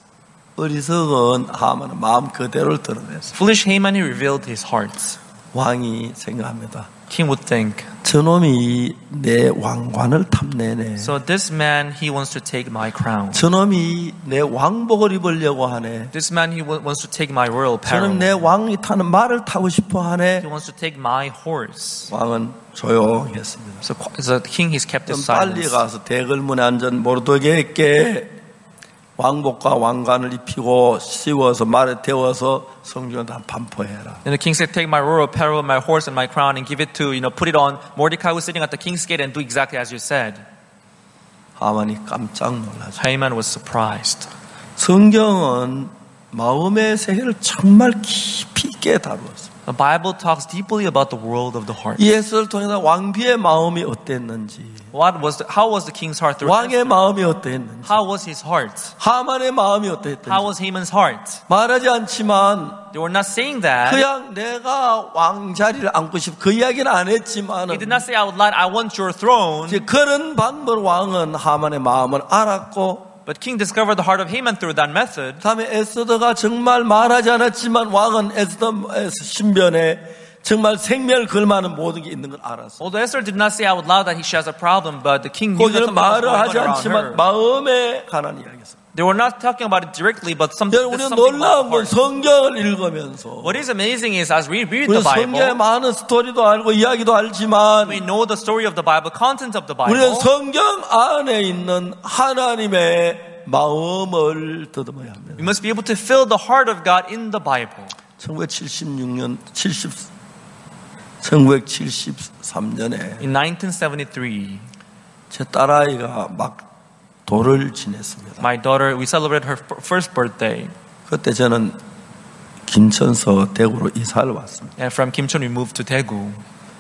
어리석은 하만은 마음 그대로를 드러냈어.
Foolish Haman, he revealed his heart.
왕이 생각합니다.
king would think,
저놈이 내 왕관을 탐내네.
so this man, he wants to take my crown.
저놈이 내 왕복을 입으려고 하네.
This man, he wants to take my royal
저놈
apparel.
내 왕이 타는 말을 타고 싶어 하네.
He wants to take my horse.
왕은 조용했습니다.
So the king, he's kept his
좀 빨리
silence.
가서 대궐문에 앉은 모르드게에게 왕복과 왕관을 입히고 씌워서 말에 태워서 성경을 다 반포해라.
And the king said, take my royal apparel, my horse, and my crown, and give it to, put it on Mordecai who's sitting at the king's gate and do exactly as you said.
하만이 깜짝 놀라죠.
Haman was surprised.
성경은 마음의 세계를 정말 깊이 있게 다루었습니다.
The Bible talks deeply about the world of the heart.
이 에스더를 통해서 왕비의 마음이 어땠는지,
How was the king's heart through
왕의
Esther?
마음이 어땠는지,
How was his heart?
하만의 마음이
How
어땠는지
was Haman's heart?
말하지 않지만
They were not saying that.
그냥 내가 왕자리를 앉고 싶어 그 이야기는 안 했지만
He did not say out loud, I want your throne.
이제 그런 방법으로 왕은 하만의 마음을 알았고
But king discovered the heart of Haman through that method.
다음에 에스더가 정말 말하지 않았지만 왕은 에스더 신변에 정말 생명을 걸만한 모든 게 있는 걸 알았어.
Although Esther did not say out loud that she has a problem, but the king knew that
거기는
something was
말을
going
하지
on around
않지만
her.
마음에 관한 이야기였어.
They were not talking about it directly, but something
여러분, 우리는
about the
놀라운 건
heart.
성경을 읽으면서
What is amazing is as we read
우리는
the
성경의
Bible,
많은 스토리도 알고 이야기도 알지만
we know the story of the Bible, content of the
우리는
Bible.
성경 안에 있는 하나님의 마음을 더듬어야 합니다.
We must be able to feel the heart of God in the Bible.
1973년에
In 1973,
제 딸아이가 막 돌을 지냈습니다.
my daughter, we celebrated her first birthday.
그때 저는 김천서 대구로 이사를 왔습니다.
And from Kimcheon, we moved to Daegu.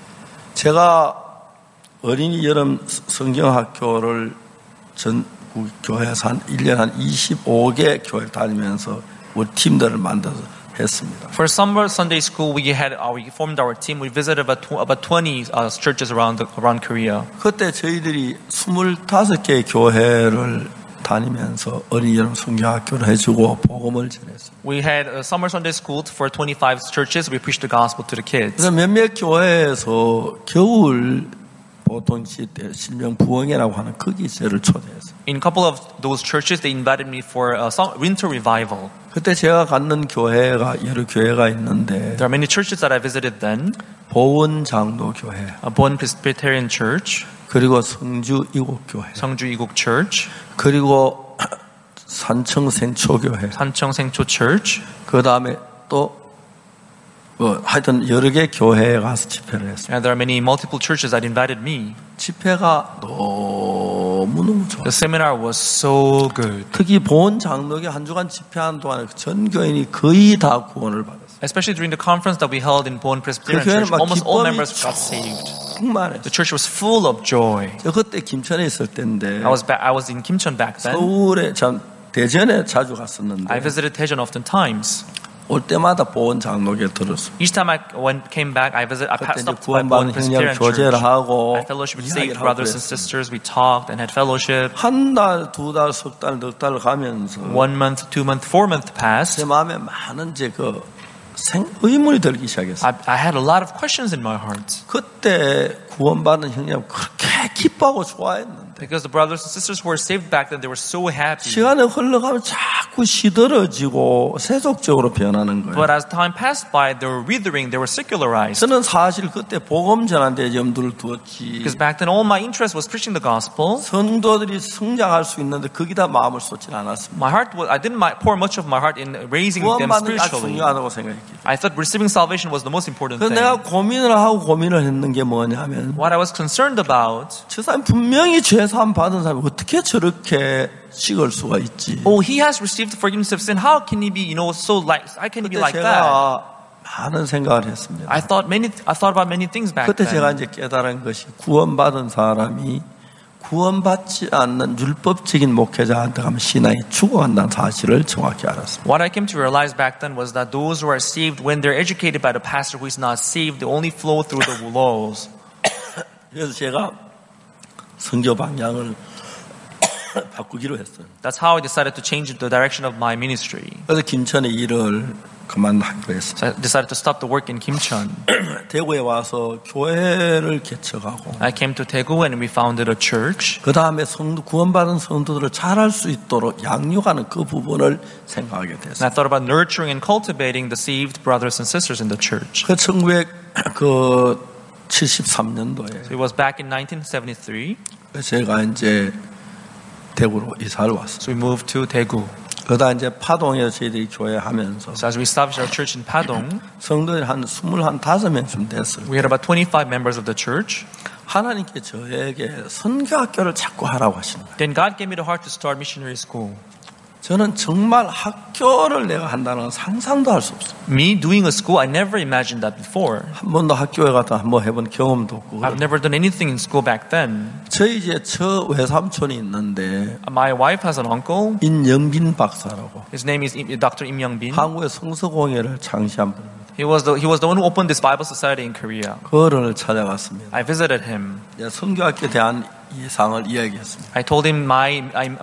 제가 어린이 여름 성경학교를 전국 교회에서 한 1년 한 25개 교회를 다니면서 우리 팀들을 만들어서 했습니다.
For summer Sunday school, we formed our team. We visited about 20 churches around Korea.
그때 저희들이 25개의 교회를 다니면서 어린이 여름 성경학교를 해주고 복음을 전했습니다.
We had a summer Sunday school for 25 churches. We preached the gospel to the kids.
그래서 몇몇 교회에서 겨울 보통시 때 실명 부흥회라고 하는 거기 저를 초대했어요.
In a couple of those churches, they invited me for a winter revival.
그때 제가 갔는 교회가 여러 교회가 있는데
There are many churches that I visited then.
보은 장로 교회,
Bon Presbyterian Church,
그리고 성주 이곡 교회,
Sangju Iguk Church,
그리고 산청 생초 교회,
Sancheong Sengcho Church.
그 다음에 또 하여튼 여러 개 교회에 가서 집회를 했어요.
And there are many multiple churches that invited me.
집회가 너무너무 좋아요.
The seminar was so good.
특히 본 장로교 한 주간 집회한 동안에 전 교인이 거의 다 구원을 받았어요.
Especially during the conference that we held in Bon Presbyterian
그 교회는
Church,
막
almost all
기쁨이
members got saved.
충만했어요.
The church was full of joy.
저 그때 김천에 있을 때인데
I was in Kimcheon back then.
서울에 참 대전에 자주 갔었는데
I visited Daejeon often times.
올 때마다 보온 장로교에 들었어요.
Each time I came back, I
그때 이제
stopped by
구원받은
Bon
형님
Presbyterian
교제를
Church.
하고
I fellowship with saved
이야기를 하고
brothers and
그랬어요.
sisters. We talked and had fellowship.
한 달, 두 달, 석 달, 넉 달 가면서
1 month, 2 month, 4 month passed.
제 마음에 많은 의문이 들기 시작했어요.
I had a lot of questions in my heart.
그때 구원받은 형님 그렇게 기뻐하고 좋아했는데
Because the brothers and sisters who were saved back then, they were so happy.
시간이 흘러가면 자꾸 시들어지고 세속적으로 변하는 거예요.
But as time passed by, they were withering, they were secularized.
저는 사실 그때 복음 전한 데 염두를 두었지.
Because back then, all my interest was preaching the gospel.
성도들이 성장할 수 있는데 거기다 마음을 쏟지 않았습니다.
I didn't pour much of my heart in raising them
구원받는 게 아주
spiritually.
중요하다고 생각했기.
I thought receiving salvation was the most important
그래서
thing.
내가 고민을 했는 게 뭐냐면
What I was concerned about,
저 사람 분명히 죄사함 받은 사람이 어떻게 저렇게 식을 수가 있지?
oh, he has received forgiveness of sin. How can he be, how can he be
그때
like that?
제가 많은 생각을 했습니다.
I thought about many things back
그때 제가
then.
이제 깨달은 것이 구원받은 사람이 구원받지 않는 율법적인 목회자한테 가면 신앙이 죽어간다는 사실을 정확히 알았습니다.
What I came to realize back then was that those who are saved, when they're educated by the pastor who is not saved, they only flow through the laws.
그래서 제가 선교 방향을 바꾸기로 했어요.
That's how I decided to change the direction of my ministry.
그래서 김천의 일을 그만하기로 했습니다.
So I decided to stop the work in Kimcheon.
대구에 와서 교회를 개척하고
I came to Daegu and we founded a church.
그 다음에 구원받은 성도들을 잘할 수 있도록 양육하는 그 부분을 생각하게
And I
됐어요.
thought about nurturing and cultivating the saved brothers and sisters in the church.
그 1973년도에
So it was back in 1973.
제가 이제 대구로 이사를 왔어요.
So we moved to Daegu.
그러다 이제 파동에 저희들이 교회 하면서
So as we established our church in Padong,
성도들이 한 25명쯤 됐어요.
we had about 25 members of the church.
하나님께 저에게 선교학교를 자꾸 하라고 하시는 거예요.
Then God gave me the heart to start missionary school.
저는 정말 학교를 내가 한다는 건 상상도 할 수 없어요.
Me doing a school, I never imagined that before.
한 번도 학교에 가서 한번 해본 경험도 없고.
I've never done anything in school back then.
저희 이제 저 외삼촌이 있는데
My wife has an uncle.
인영빈 박사라고
His name is Dr. Im Young-bin.
한국의 성서공예를 창시한 분입니다.
He was the one who opened this Bible society in Korea.
그를 찾아갔습니다.
I visited him.
선교학교에 대한 예상을 이야기했습니다.
I told him my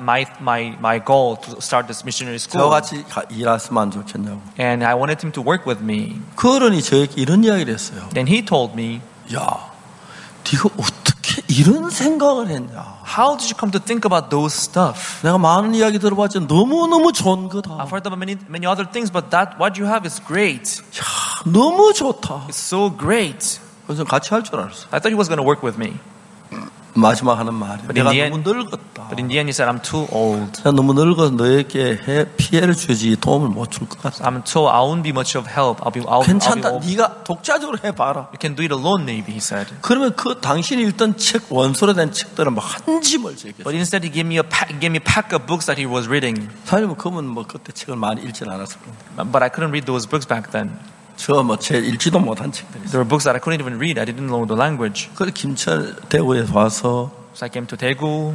goal to start this missionary school.
저와 같이 일했으면 좋겠냐고.
And I wanted him to work with me.
그러니 저에게 이런 이야기를 했어요.
Then he told me,
야, 네가 어떻게 이런 생각을 했냐.
how did you come to think about those stuff?
내가 많은 이야기 들어봤지 너무너무 좋은 거다.
I've heard about many other things, but that what you have is great.
야, 너무 좋다.
It's so great.
그래서 같이 할 줄 알았어.
I thought he was going to work with me.
마지막 하는 말이
But
내가
in the
너무 늙었다.
But in the end, he said, I'm too old.
내가 너무 늙어서 너에게 피해를 주지 도움을 못 줄 것 같아.
I won't be much of help. I'll be
괜찮다.
old.
네가 독자적으로 해봐라.
You can do it alone, maybe, he said.
그러면 그 당신이 읽던 책 원서로 된 책들은 막 한 집을 제게.
But instead, he gave me a pack of books that he was reading.
사실은 그분 뭐 그때 책을 많이 읽진 않았을 건데.
But I couldn't read those books back then.
저 뭐 제 읽지도 못한 책들이 있어요.
There were books that I couldn't even read. I didn't know the language.
그래서 김천 대구에 와서
So I came to Daegu.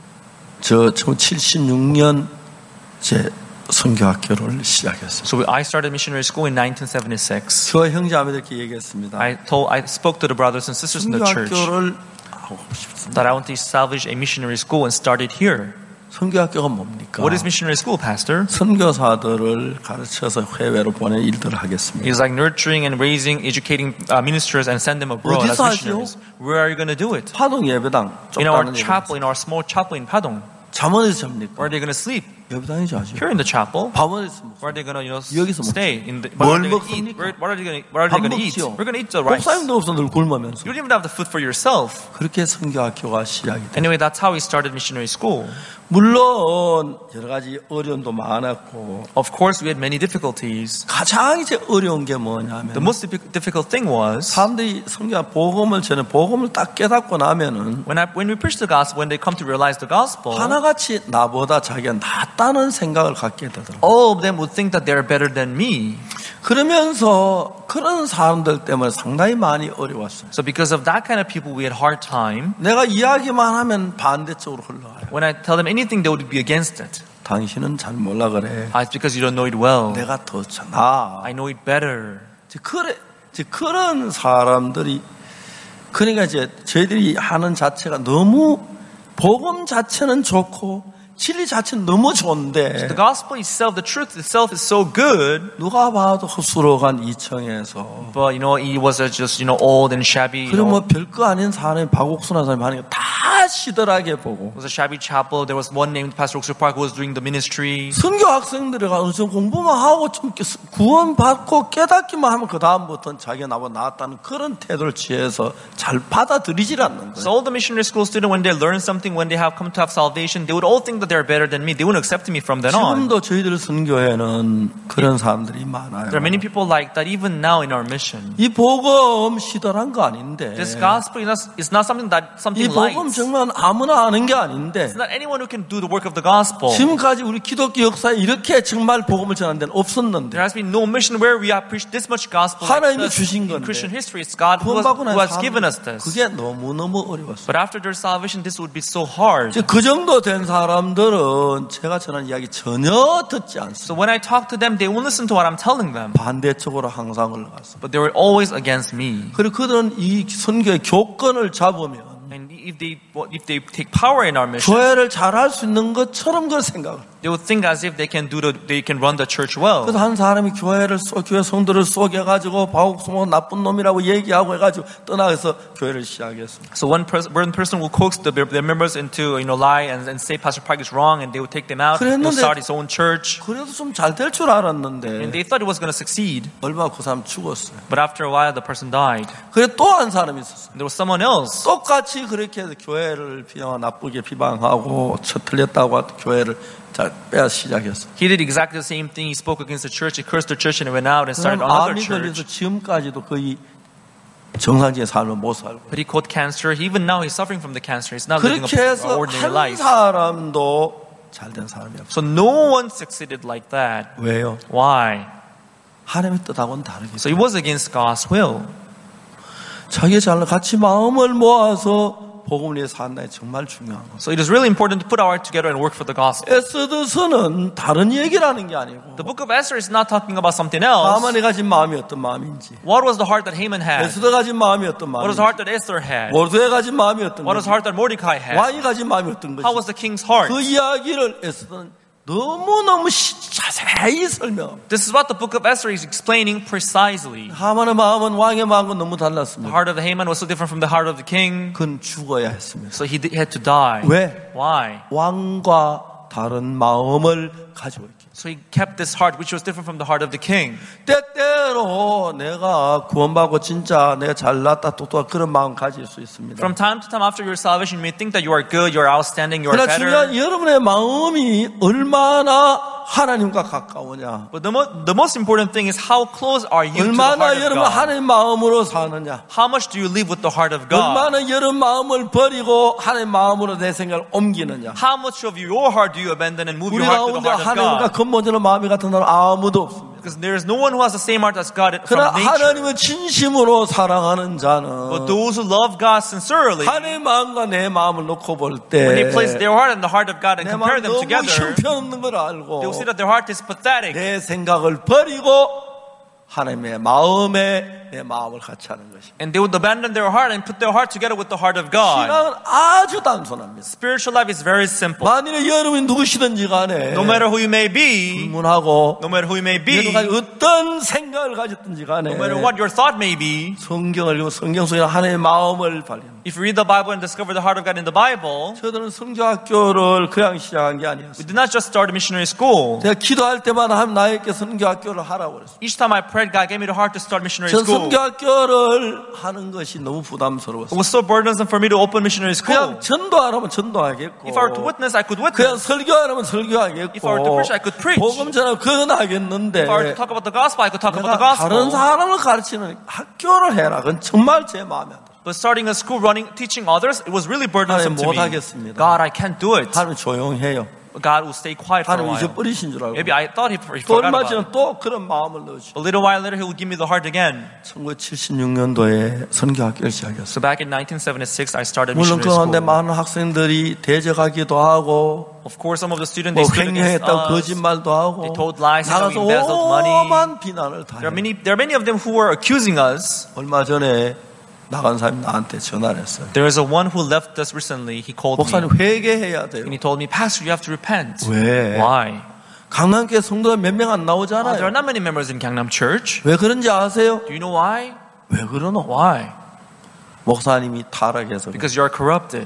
저 1976년 제 선교학교를 시작했어요.
So I started missionary school in 1976.
저 형제자매들께 얘기했습니다.
I spoke to the brothers and sisters in the church
선교학교를 하고 싶습니다.
that I want to establish a missionary school and start it here.
선교학교가 뭡니까?
What is missionary school, Pastor?
선교사들을 가르쳐서 해외로 보낼 일들을 하겠습니다.
It's like nurturing and raising, educating ministers and send them abroad as
어디서
missionaries. Where are you going to do it?
파동 예배당
In our
좁다는
chapel, in our small chapel in Padong.
잠원에서 잡니까?
Where are they going to sleep?
예배당이죠 아주.
Here in the chapel.
밤원에서
Where are they going to,
여기서
stay? In the,
뭘
what are they going to eat?
먹습니까?
What are they going to eat?
먹지요.
We're going to eat the rice.
목사님도 없어 늘 굶으면서.
You don't even have the food for yourself.
그렇게 선교학교가 시작이 돼요.
Anyway, that's how we started missionary school.
물론 여러 가지 어려움도 많았고
Of course, we had many difficulties.
가장 이제 어려운 게 뭐냐면
The most difficult thing was
사람들이 성경 복음을 전에 복음을 딱 깨닫고 나면은
when we preach the gospel, when they come to realize the gospel,
하나같이 나보다 자기가 낫다는 생각을 갖게 되더라고요.
all of them would think that they're better than me.
그러면서 그런 사람들 때문에 상당히 많이 어려웠어요.
So because of that kind of people, we had hard time.
내가 이야기만 하면 반대쪽으로 흘러가요.
When I tell them anything, they would be against it.
당신은 잘 몰라 그래.
It's because you don't know it well.
내가 더 나.
I know it better.
그런 사람들이 그러니까 이제 저희들이 하는 자체가 너무 복음 자체는 좋고 진리 자체는 너무 좋은데
The gospel itself, the truth itself is so good.
누가 봐도 헛수로간 이청에서
But he was just old and shabby.
그리고 뭐 별거 아닌 사람이 박옥순한 사람이 하는 거 다 시들하게 보고
It was a shabby chapel. There was one named Pastor Oksu Park who was doing the ministry.
선교 학생들이 가서 공부만 하고 좀 구원 받고 깨닫기만 하면 그 다음부터는 자기가 나보다 나았다는 그런 태도를 취해서 잘 받아들이질 않는
So
거예요.
all the missionary school students, when they learn something, when they have come to have salvation, they would all think that they're better than me. They wouldn't accept me from then on.
지금도 저희들 선교회는 그런 사람들이 많아요.
There are many people like that even now in our mission.
이 복음 시들한 거 아닌데
This gospel is not something
이
light.
복음 정말 아무나 아는 게 아닌데
It's not anyone who can do the work of the gospel.
지금까지 우리 기독교 역사에 이렇게 정말 복음을 전하는 데는 없었는데
There has been no mission where we have preached this much gospel
하나님이
like this
주신
in
건데
Christian history. It's God who
구원받고 난
has given us
사람들
this.
그게 너무너무 어려웠어요.
But after their salvation, this would be so hard.
그 정도 된 사람들은 제가 전하는 이야기 전혀 듣지 않습니다.
So when I talk to them, they won't listen to what I'm telling them.
반대쪽으로 항상 올라갔어.
But they were always against me.
그리고 그들은 이 선교의 교권을 잡으면
And if they take power in our mission,
교회를 잘할 수 있는 것처럼 그걸 생각을 해요.
They would think as if they can run the church well.
그래서 한 사람이 교회 성도를 속여가지고 바옥스모 나쁜 놈이라고 얘기하고 해가지고 떠나서 교회를 시작했어.
So one person will coax their members into lie and say Pastor Park is wrong, and they would take them out. They would start his own church.
그래도 좀 잘 될 줄 알았는데.
And they thought it was going to succeed.
얼마 그 사람 죽었어요.
But after a while, the person died.
그래 또 한 사람이 있었어요.
There was someone else.
똑같이 그렇게 해서 교회를 나쁘게 비방하고 틀렸다고 교회를 잘 빼앗 시작했어.
He did exactly the same thing. He spoke against the church. He cursed the church and went out and started another
암이 걸려서
church.
지금까지도 거의 정상적인 삶을 못 살고.
But he caught cancer. Even now, he's suffering from the cancer. He's not living
그렇게
an
해서
ordinary
한
life.
사람도 잘된 사람이 없어.
So no one succeeded like that.
왜요?
Why?
하나님의 뜻하고는 다르기
So it was against God's will.
자기의 자녀 같이 마음을 모아서 복음을 위해서 산다는 게 정말 중요한 거.
So it is really important to put our heart together and work for the gospel.
에스더서는 다른 얘기라는 게 아니고
The book of Esther is not talking about something else.
하만이 가진 마음이 어떤 마음인지,
What was the heart that Haman had?
에스더 가진 마음이 어떤
What was
마음인지,
the heart that Esther had?
모르드에 가진 마음이 어떤
What was
건지,
the heart that Mordecai had?
왕이 가진 마음이 어떤
How was
것인지
the king's heart?
그 이야기를 에스더는 너무너무 자세히 설명.
This is what the book of Esther is explaining precisely.
하만의 마음은 왕의 마음과 너무
The
달랐습니다.
heart of Haman was so different from the heart of the king.
그는 죽어야 했습니다.
So he had to die.
왜?
Why?
왕과 다른 마음을 가지고 있기.
So he kept this heart which was different from the heart of the king.
때때로 내가 구원받고 진짜 내가 잘났다 똑똑한 그런 마음 가질 수 있습니다.
From time to time after your salvation, you may think that you are good, you are outstanding, you are
그러나 중요한
better.
여러분의 마음이 얼마나 하나님과 가까우냐,
But the most important thing is how close are you to the
얼마나
heart of
여러분
God?
하나님 마음으로 사느냐,
How much do you live with the heart of God?
얼마나 여러분 마음을 버리고 하나님 마음으로 내 생각을 옮기느냐.
How much of your heart do you abandon and move
우리
your heart to the
가운데
heart of
하나님과
God?
근본적인 마음이 같은 사람 아무도 없습니다.
Because there is no one who has the same heart as God
그러나
from nature.
하나님을 진심으로 사랑하는
But
자는
those who love God sincerely,
하나님 마음과 내 마음을 놓고 볼 때
when they place their heart and the heart of God and
내
compare
마음
them
너무
together,
형편없는 걸 알고
they will see that their heart is pathetic.
내 생각을 버리고 하나님의 마음에 내 마음을 같이 하는 것입니다.
And they would abandon their heart and put their heart together with the heart of God.
신앙은 아주 단순합니다.
Spiritual life is very simple.
만일에 여러분이 누구시든지 간에
No matter who you may be,
질문하고
no matter who you may be,
여러분이 어떤 생각을 가졌든지 간에
no matter what your thought may be,
성경을 읽고 성경 속에 하나님의 마음을 발견합니다.
if you read the Bible and discover the heart of God in the Bible,
저들은 성교학교를 그냥 시작한 게 아니었어요.
we did not just start a missionary school.
제가 기도할 때마다 하나님 나에게 성교학교를 하라고 그랬어요.
Each time I prayed, God gave me the heart to start missionary
전
school.
성교학교를 하는 것이 너무
It
부담스러웠어요.
was so burdensome for me to open missionary
그냥
school.
전도하라면 전도하겠고,
If I were to witness, I could
그냥
witness.
설교하라면 설교하겠고,
If I were to preach, I could preach.
복음 전하면 그건 하겠는데,
If I were to talk about the gospel, I could talk about the
내가 다른
gospel.
사람을 가르치는 학교를 해라. 그건 정말 제 마음에 안 들어요.
But starting a school, teaching others, it was really burdensome to
못
me.
하겠습니다.
God, I can't do it.
하나님 조용해요.
God will stay quiet for a
하나님
while.
잊어버리신 줄 알고.
Maybe I thought he
또
forgot
얼마
about
지나면
it.
또 그런 마음을 넣어주죠.
A little while later, he will give me the heart again.
1976년도에 선교학교를 시작했어요.
So back in 1976, I started
물론
missionary
그 가운데
school.
많은 학생들이 대적하기도 하고,
Of course, some of the students,
뭐
they stood against
횡령했다고
us.
거짓말도 하고,
They told lies,
나가서
saying we embezzled money.
오만 비난을 다
There
해요.
are many of them who were accusing us.
얼마 전에 나간 사람이 나한테 전화를 했어요.
There is a one who left us recently. He called
목사님
me
회개해야 돼요.
and he told me, Pastor, you have to repent.
왜?
Why?
강남교회 성도가 몇 명 안
There are
나오잖아요.
not many members in Gangnam Church.
왜 그런지 아세요?
Do you know why?
왜 그러노?
Why?
목사님이 타락해서.
Because you are corrupted.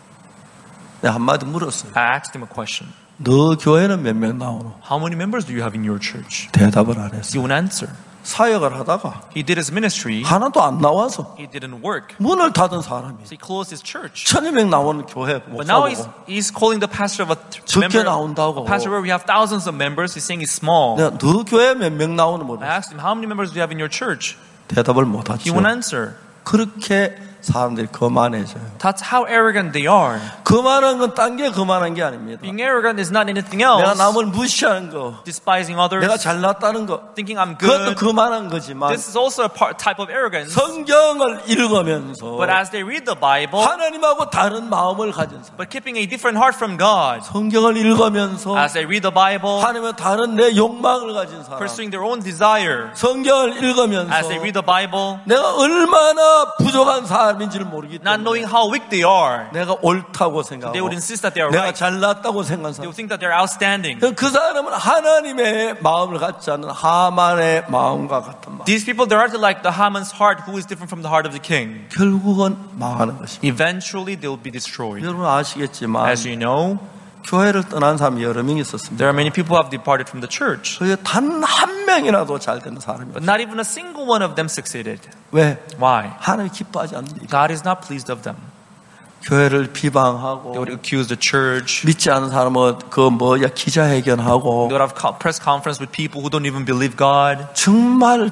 내가 한마디 물었어요.
I asked him a question.
너 교회는 몇 명 나오노?
How many members do you have in your church?
대답을 안 했어요.
He wouldn't answer.
사역을 하다가
He did his ministry.
하나도 안 나와서
He didn't work.
문을 닫은 사람이
So he closed his church.
1000여 명 나오는 교회
But
목사
now
보고
he's calling the pastor of a
적게
member,
나온다고.
a pastor where we have thousands of members. He's saying he's small.
내가 너 교회 몇 명 나오는
I
모르겠어.
asked him, how many members do you have in your church?
대답을 못
He
하죠.
wouldn't answer.
그렇게 사람들이 거만해져요.
That's how arrogant they are.
거만한 건 딴 게 거만한 게 아닙니다.
Being arrogant is not anything
내가
else.
남을 무시하는 거,
Despising others,
내가 잘났다는 거,
thinking I'm
그것도
good.
거만한 거지만
This is also a type of arrogance.
성경을 읽으면서
But as they read the Bible,
하나님하고 다른 마음을 가진 사람,
but keeping a different heart from God,
성경을 읽으면서
as they read the Bible,
하나님과 다른 내 욕망을 가진 사람,
pursuing their own desire,
성경을 읽으면서
as they read the Bible,
내가 얼마나 부족한 사람인지를 모르기
not
때문에
knowing how weak they are,
내가 옳다고 옳다고
They would
생각하고
insist that they are
내가
right.
잘났다고 생각하는
They
사람.
would think that they're outstanding.
그 사람은 하나님의 마음을 갖지 않는 하만의 마음과 같은 마음.
These people, they are like the Haman's heart, who is different from the heart of the king.
결국은 망하는 것입니다.
Eventually, they will be destroyed.
여러분 아시겠지만
As you know,
교회를 떠난 사람이 여러 명 있었습니다.
there are many people who have departed from the church,
그게 단 한 명이라도 잘 되는 사람이
but
없어요.
not even a single one of them succeeded.
왜?
Why?
하나님이 기뻐하지 않는다.
God is not pleased of them.
교회를
They
비방하고
would accuse the church.
믿지 않은 사람은 그 뭐야 기자회견하고
They would have press conference with people who don't even believe God.
정말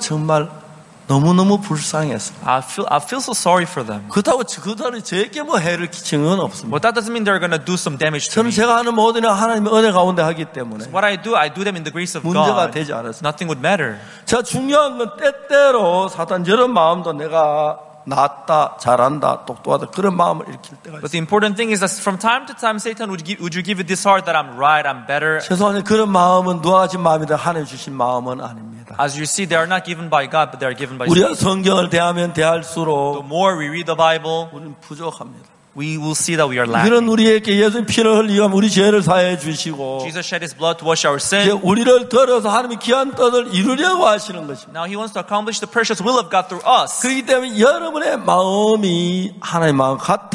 너무너무 불쌍했어요.
I feel so sorry for them.
그렇다고 그들이 저에게 뭐 해를 끼치는 건 없습니다.
But that doesn't mean they're going to do some damage to
저는
me.
제가 하는 모든 일 하나님의 은혜 가운데 하기 때문에
What I do them in the grace of
문제가
God.
되지 않았어요.
Nothing would matter.
자, 중요한 건 때때로 사탄 저런 마음도 내가 낫다, 잘한다, 똑똑하다 그런 마음을 일으킬 때가
But
있어요.
the important thing is that from time to time, Satan would you give it this heart that I'm right, I'm better.
죄송하지만 그런 마음은 누가 가진 마음이다 하나님 주신 마음은 아닙니다.
As you see, they are not given by God, but they are given by
우리가
Satan.
성경을 대하면
The
대할수록
more we read the Bible,
우리는 부족합니다.
we will see that we are
이런
lacking.
우리에게 예수님 피를 흘리면 우리 죄를 사해 주시고
Jesus shed His blood to wash our
이제
sin.
우리를 들어서 하나님이 귀한 뜻을 이루려고 하시는 것입니다.
Now He wants to accomplish the precious will of God through us.
그렇기 때문에 여러분의 마음이 하나님의 마음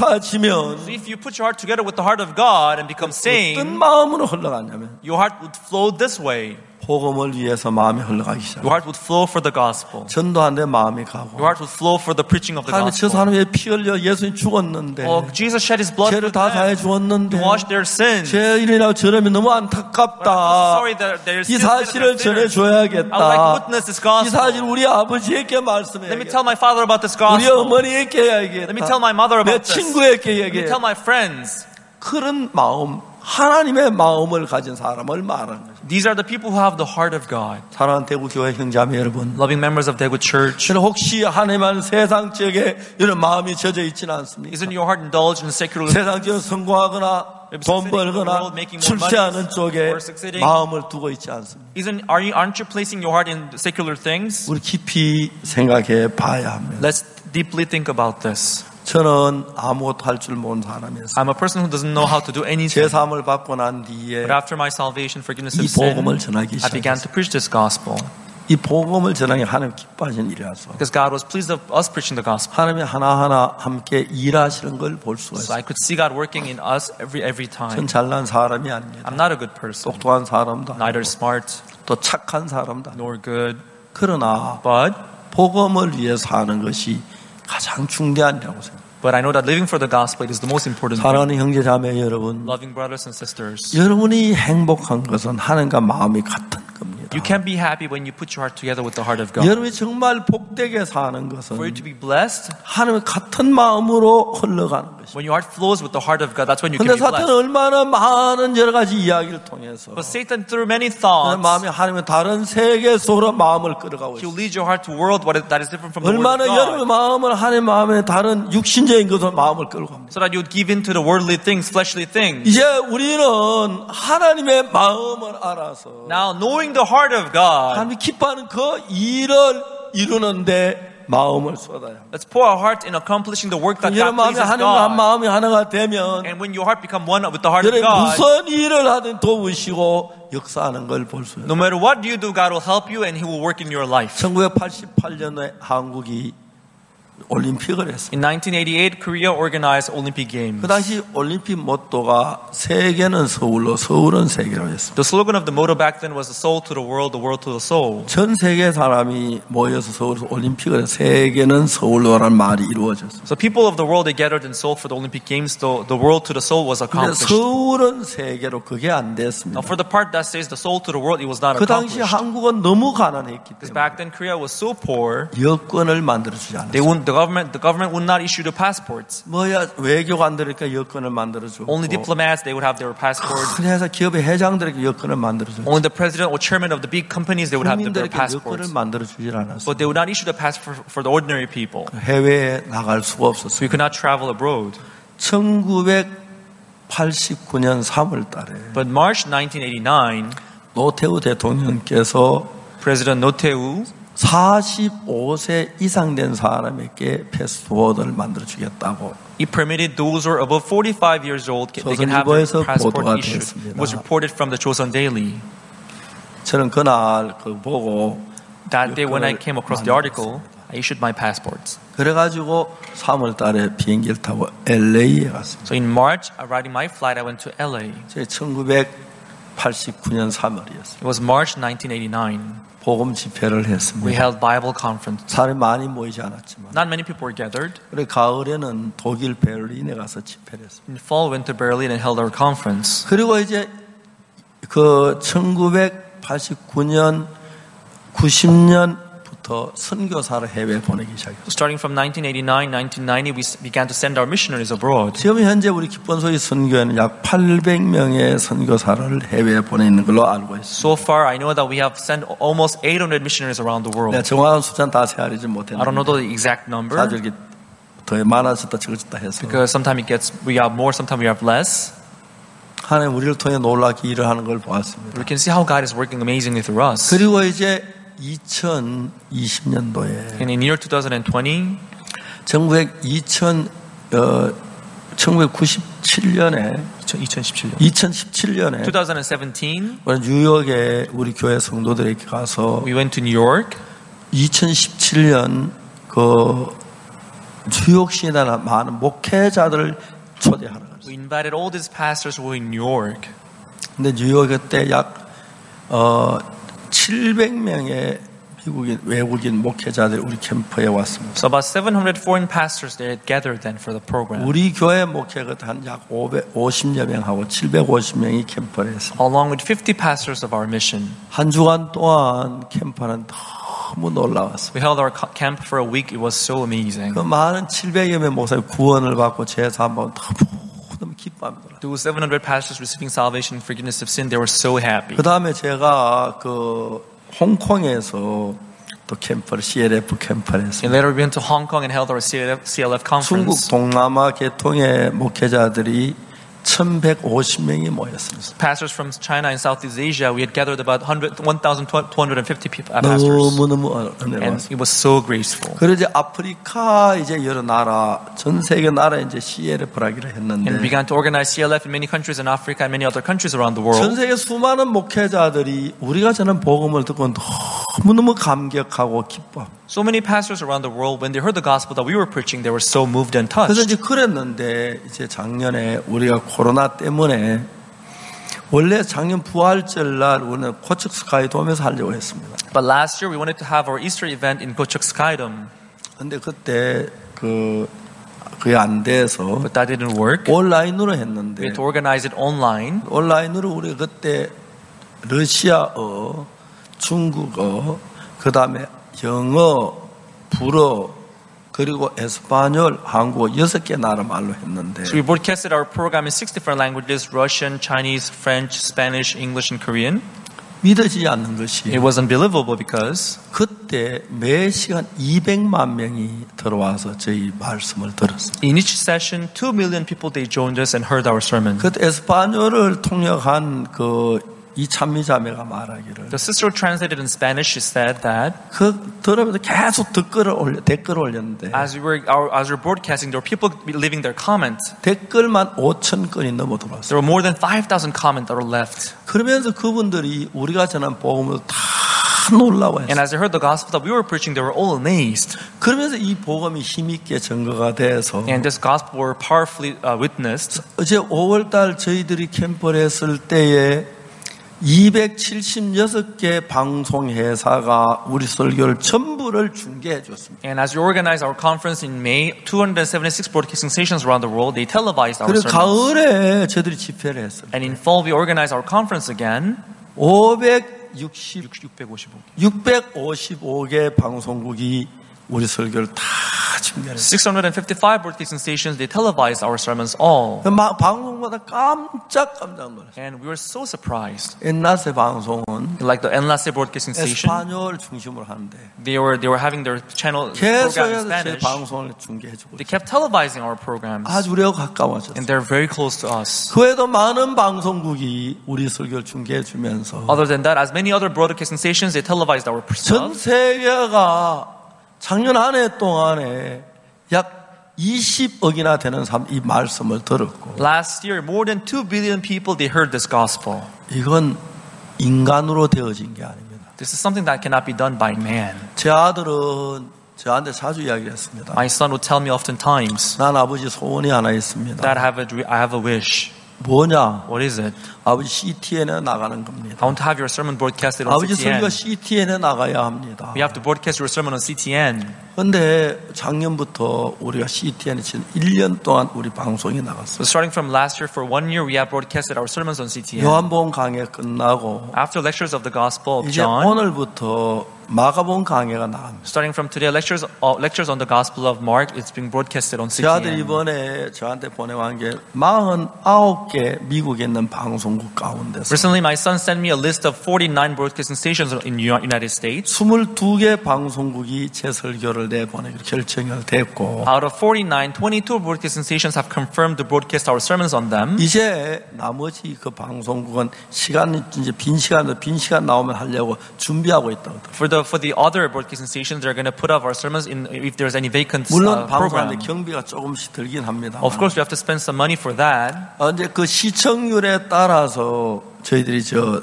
같아지면
So if you put your heart together with the heart of God and become
어떤
sane,
마음으로 흘러가냐면
your heart would flow this way.
복음을 위해서 마음이 흘러가기
Your
시작합니다.
heart would flow for the gospel.
전도하는데 마음이 가고
Your heart would flow for the preaching of the
하나님 저
gospel.
사람의 피 흘려 예수님 죽었는데
Oh, Jesus shed His blood for
죄를 다 사해
them
주었는데
to wash their sins.
죄 일이라고 저러면 너무
But I'm
안타깝다.
sorry that there's
이
still
사실을
sinners. I would like to
전해줘야겠다.
witness this
이
gospel.
사실 우리 아버지에게
Let me
말씀해야겠다.
tell my father about this
우리
gospel.
어머니에게 해야겠다.
Let me tell my mother
내
about this.
친구에게
Let me tell
얘기해.
my friends.
그런 마음, 하나님의 마음을 가진 사람을 말하는 거죠.
These are the people who have the heart of God.
사랑하는 대구교회 형제자매 여러분,
Loving members of Daegu Church.
저는 혹시 하나님은 세상적에 이런 마음이 젖어 있지는 않습니까?
Isn't your heart indulged in secular
세상적으로 성공하거나 돈 벌거나 출세하는 쪽에 마음을 두고 있지 않습니다.
aren't you placing your heart in secular things?
우리 깊이 생각해 봐야 합니다.
Let's deeply think about this.
저는 아무것도 할 줄 모르는 사람이었어요.
I'm a person who doesn't know how to do anything.
제3을 받고 난 뒤에
But after my salvation, forgiveness
이
of sin,
복음을 전하기
I began
시작했어요.
to preach this gospel.
이 복음을 전하기 하나님 기뻐하시는 일이라서
Because God was pleased of us preaching the gospel.
하나님이 하나하나 함께 일하시는 걸 볼 수가
So I
있어요.
could see God working in us every
전
time.
잘난 사람이 아닙니다.
I'm not a good person.
똑똑한 사람도
Neither
아니고
smart
또 착한 사람도 아니고.
nor good.
그러나
But
복음을 위해서 하는 것이 가장 중대한 일이라고 생각합니다.
I know that living for the gospel is the most important thing.
사랑하는 형제자매 여러분,
Loving brothers and sisters.
여러분이 행복한 것은 하나님과 마음이 같은 겁니다.
You can be happy when you put your heart together with the heart of God.
여러분이 정말 복되게 사는 것은
For you to be blessed,
하나님의 같은 마음으로 흘러가는 것입니다.
when your heart flows with the heart of God, that's when you can
그런데
be
사탄은
blessed.
얼마나 많은 여러 가지 이야기를 통해서
But Satan, through many thoughts,
마음이 하나님의 다른 세계 속으로 마음을 끌어가고
he'll
있습니다.
lead your heart to a world that is different from the word
얼마나
of
여러분의
God.
마음을 하나님의 마음에 다른 육신적인 것으로 마음을 끌어갑니다.
So that you would give in to the worldly things, fleshly things.
이제 우리는 하나님의 마음을 알아서
Now, knowing the heart of God,
하나님이 기뻐하는 그 일을 이루는데 마음을 쏟아야 합니다.
let's pour our heart in accomplishing the work that
여러분
God
마음이
pleases
하나님과 한
God.
마음이 하나가 되면
And when your heart become one with the heart of
여러분
God,
무슨 일을 하든 도우시고 역사하는 걸 볼 수 있어요.
no matter what you do, God will help you and He will work in your life.
1988년에 한국이 올림픽을 했습니다.
In 1988, Korea organized Olympic Games.
그 당시 올림픽 모토가 세계는 서울로 서울은 세계로 했습니다.
The slogan of the motto back then was the soul to the world to the soul.
전 세계 사람이 모여서 서울에서 올림픽을 해서 세계는 서울로라는 말이 이루어졌습니다.
So people of the world, they gathered in Seoul for the Olympic Games. The world to the soul was
근데
accomplished.
서울은 세계로 그게 안
Now
됐습니다.
for the part that says the soul to the world, it was not
그 당시
accomplished.
한국은 너무 가난했기
Because
때문에
back then Korea was so poor,
여권을 만들어주지 않았어요.
the government would not issue the passports.
뭐야 외교관들에게 여권을 만들어주고
Only diplomats, they would have their passports.
그래서 기업의 회장들에게 여권을 만들어주고
Only the president or chairman of the big companies, they would have their
국민들에게 여권을
passports.
만들어주질 않았어요.
But they would not issue the passport for the ordinary people.
해외에 나갈 수가
So
없었어요.
we could not travel abroad.
1989년 3월 달에
But March 1989,
노태우 대통령께서
President Roh Tae-woo
45세 이상 된 사람에게 패스포드를 만들어주겠다고
He permitted those who are above 45 years old, they can have their
조선일보에서
passport
보도가
issued.
됐습니다.
It was reported from the Chosun Daily.
저는 그날 그 보고
That day when I
그걸
came across the article, I issued my passports.
그래가지고 3월 달에 비행기를 타고 LA에 갔습니다.
So in March, riding my flight, I went to LA.
제 1989년 3월이었어요.
It was March 1989.
복음 집회를
We
했습니다.
held Bible conference.
사람이 많이 모이지 않았지만
Not many people were gathered.
그래 가을에는 독일 베를린에 가서 집회를 했습니다.
In fall, we went to Berlin and held our conference.
그리고 이제 그 1989년 90년부터 선교사를 해외 보내기 시작했어요.
Starting from 1989, 1990, we began to send our missionaries abroad.
지금 현재 우리 기본소위 선교회는 약 800명의 선교사를 해외에 보내는 걸로 알고 있습니다.
So far, I know that we have sent almost 800 missionaries around the world.
내가 정확한 숫자는 다 세알이지
I don't
못했는데
know the exact number
자주 이렇게 더 많아졌다 적어졌다 해서
because sometimes it gets we have more, sometimes we have less.
하나님 우리를 통해 놀랍게 일을 하는 걸 보았습니다.
We can see how God is working amazingly through us.
그리고 이제 2020년도에
And in year 2020,
1997년에
2017년, 2017,
우리 뉴욕에 우리 교회 성도들에게 가서
we went to New York.
2017년 그 뉴욕시에 대한 많은 목회자들을 초대하러 갔어요.
We invited all these pastors who were in New York.
근데 뉴욕 그때 약 700명의 외국인 목회자들이 우리 캠프에 왔습니다.
So about 700 foreign pastors they had gathered then for the program.
우리 교회 목회가 한약 550여 명하고 750명이 캠프를 했습니다.
Along with 50 pastors of our mission.
한 주간 동안 캠프는 너무 놀라웠습니다.
We held our camp for a week. It was so amazing.
그 많은 700여 명 목사님 구원을 받고 제사 한번 너무 기뻐합니다.
Those 700 pastors receiving salvation and forgiveness of sin, they were so happy.
그 다음에 제가 그 홍콩에서 또 캠프를 CLF 캠프를
And
했습니다.
later we went to Hong Kong and held our CLF
중국
conference.
동남아 계통의 목회자들이 1,150명이 모였습니다.
Pastors from China and Southeast Asia, we had gathered about 1,250 pastors.
너무너무
And
은혜로웠습니다.
it was so graceful.
그리고 이제 아프리카 이제 여러 나라, 전 세계 나라에 이제 CLF를 하기로
And
했는데
began to organize CLF in many countries in Africa and many other countries around the
전
world.
세계 수많은 목회자들이 우리가 전한 복음을 듣고 너무너무 감격하고 기뻐.
So many pastors around the world, when they heard the gospel that we were preaching, they were so moved and
그래서
touched.
이제 그랬는데 이제 작년에 우리가 코로나 때문에 원래 작년 부활절 날 우리는 고척 스카이돔에서 하려고 했습니다.
But last year we wanted to have our Easter event in Gocheok Skydome,
근데 그때 그게 안 돼서
but that didn't work.
온라인으로
We
했는데
had to organize it online.
온라인으로 우리 그때 러시아어, 중국어, 그 다음에 영어, 불어, 그리고 에스파뇰, 한국어 6개 나라 말로 했는데
So we broadcasted our program in 6 different languages: Russian, Chinese, French, Spanish, English, and Korean.
믿어지지 않는 것이
It was unbelievable because
그때 매 시간 200만 명이 들어와서 저희 말씀을 들었습니다.
in each session, 2 million people they joined us and heard our sermon.
그때 에스파뇰을 통역한 이 찬미자매가 말하기를
The sister who translated in Spanish, she said that
들으면서 계속 댓글을 올렸는데
as we were broadcasting, there were people leaving their comments.
댓글만 5천 건이 넘어 들어왔어요.
There were more than 5,000 comments that were left.
그러면서 그분들이 우리가 전한 복음을 다 놀라워했어요.
And as they heard the gospel that we were preaching, they were all amazed.
그러면서 이 복음이 힘있게 증거가 돼서
And this gospel were powerfully witnessed.
어제 5월달 저희들이 캠프를 했을 때에 276개 방송 회사가 우리 설교를 전부를 중계해 줬습니다.
And as we organized our conference in May, 276 broadcasting stations around the world, they televised our
그리고
sermons.
가을에 저희들이 집회를 했어요.
And in fall, we organized our conference again.
655개 방송국이 우리 설교를 다 중계했어요.
655 broadcasting stations, they televised our sermons all.
방송마다 깜짝 놀랐어요.
And we were so surprised.
엔라세 방송은
Like the Enlace broadcasting station,
에스파뇰 중심으로 하는데
they were having their channel program in
계속해서 제
Spanish.
방송을 중계해주고
They kept televising our programs.
아주 우리하고 가까워졌어요.
And they're very close to us.
그 외에도 많은 방송국이 우리 설교를 중계해주면서
Other than that, as many other broadcasting stations, they televised our
전
stuff.
세계가 작년 한 해 동안에 약 20억이나 되는 사람 이 말씀을 들었고
Last year, more than 2 billion people, they heard this gospel.
이건 인간으로 되어진 게 아닙니다.
This is something that cannot be done by man.
제 아들은 저한테 자주 이야기를 했습니다.
My son would tell me oftentimes
난 아버지 소원이 하나 있습니다.
that I have a wish.
뭐냐?
What is it?
아버지 CTN에 나가는 겁니다.
I want to have your sermon broadcasted on
아버지 설교
CTN.
CTN에 나가야 합니다.
We have to broadcast your sermon on CTN.
그런데 작년부터 우리가 CTN에 지금 1년 동안 우리 방송이
So
나갔어요.
starting from last year, for 1 year, we have broadcasted our sermons on CTN.
요한복음 강해 끝나고
After lectures of the Gospel of
이제
John,
오늘부터 마가복음 강해가 나갑니다.
starting from today, lectures on the Gospel of Mark, it's being broadcasted on
제 아들이
CTN.
이번에 저한테 보내온 게 49개 미국에 있는 방송국 가운데서
Recently, my son sent me a list of 49 broadcasting stations in the United States.
22개 방송국이 제 설교를 내보내기로 결정이 됐고
Out of 49, 22 broadcasting stations have confirmed to broadcast our sermons on them.
이제 나머지 그 방송국은 시간 이제 빈 시간 나오면 하려고 준비하고 있다고 들어요.
For the other broadcasting stations, they're going to put up our sermons in if there's any vacant
물론
program.
방송하는데 경비가 조금씩 들긴 합니다.
Of course, we have to spend some money for that.
이제 그 시청률에 따라서 저희들이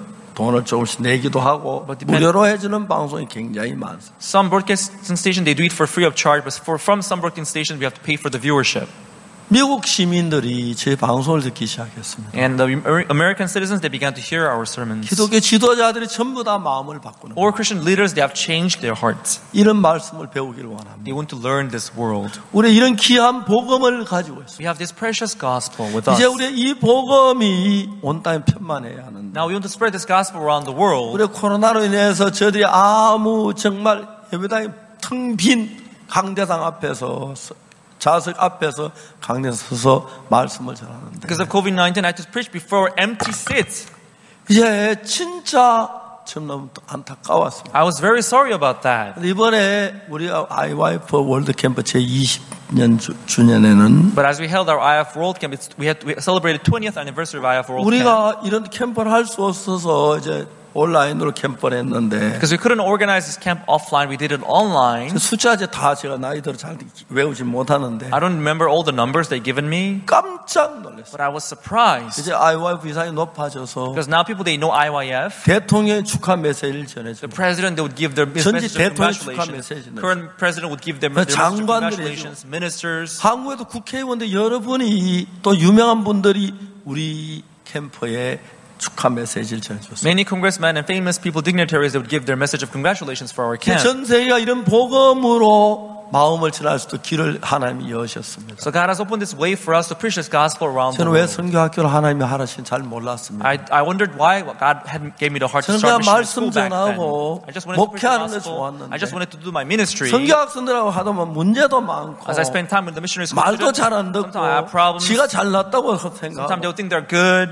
돈을 조금씩 내기도 하고 무료로 해주는 방송이 굉장히 많습니다.
Some broadcasting stations, they do it for free of charge, but from some broadcasting stations, we have to pay for the viewership.
미국 시민들이 제 방송을 듣기 시작했습니다.
And the American citizens, they began to hear our sermons.
기독교 지도자들이 전부 다 마음을 바꾸는
Or Christian leaders, they have changed their hearts.
이런 말씀을 배우기를 원합니다.
They want to learn this world.
우리 이런 귀한 복음을 가지고 있습니다.
We have this precious gospel with us.
이제 우리 이 복음이 온 땅에 편만해야 하는데
Now we want to spread this gospel around the world.
우리 코로나로 인해서 저들이 아무 정말 예배당이 텅 빈 강대상 앞에서 좌석 앞에서 강대에 서서 말씀을 전하는데
Because of COVID-19, I had to preach before empty seats.
이제 진짜 참 너무 안타까웠습니다.
I was very sorry about that.
이번에 우리 IYF 월드 캠프 제 20년 주년에는
But as we held our IF World Camp, we celebrated 20th anniversary of IF World Camp.
우리가 이런 캠프를 할 수 없어서 이제 온라인으로 캠프를 했는데
Because we couldn't organize this camp offline, we did it online.
숫자 다 제가 나이대로 잘 외우지 못하는데
I don't remember all the numbers they've given me,
깜짝 놀랐어요.
but I was surprised.
이제 IYF 위상이 높아져서
Because now people, they know IYF.
대통령의 축하 메시지를
The
전해줍니다.
president, they would give their
전직
message of
대통령 축하
congratulations.
메시지는
Current president would give them message of
장관들이
congratulations. Ministers.
한국에도 국회의원들 여러분이 또 유명한 분들이 우리 캠프에 축하 메시지를 전해줬어요.
Many congressmen and famous people, dignitaries, they would give their message of congratulations for our camp.
전 세계가 이런 복음으로 마음을 전할 수도 길을 하나님이 여셨습니다.
So God has opened this way for us to preach this gospel around the
저는 왜
world.
선교학교를 하나님이 하라신 잘 몰랐습니다.
I wondered why God gave me the heart to
저는
start
그냥
missionary school
말씀
back then.
전하고
I just wanted to preach the
목회하는 게
gospel.
좋았는데
I just wanted to do my ministry.
선교학생들하고 하다 보면 문제도 많고
As I spend time with the missionary school
말도
students,
잘 안 듣고
sometimes I have problems.
지가 잘났다고
Sometimes
생각하고
they'll think they're good.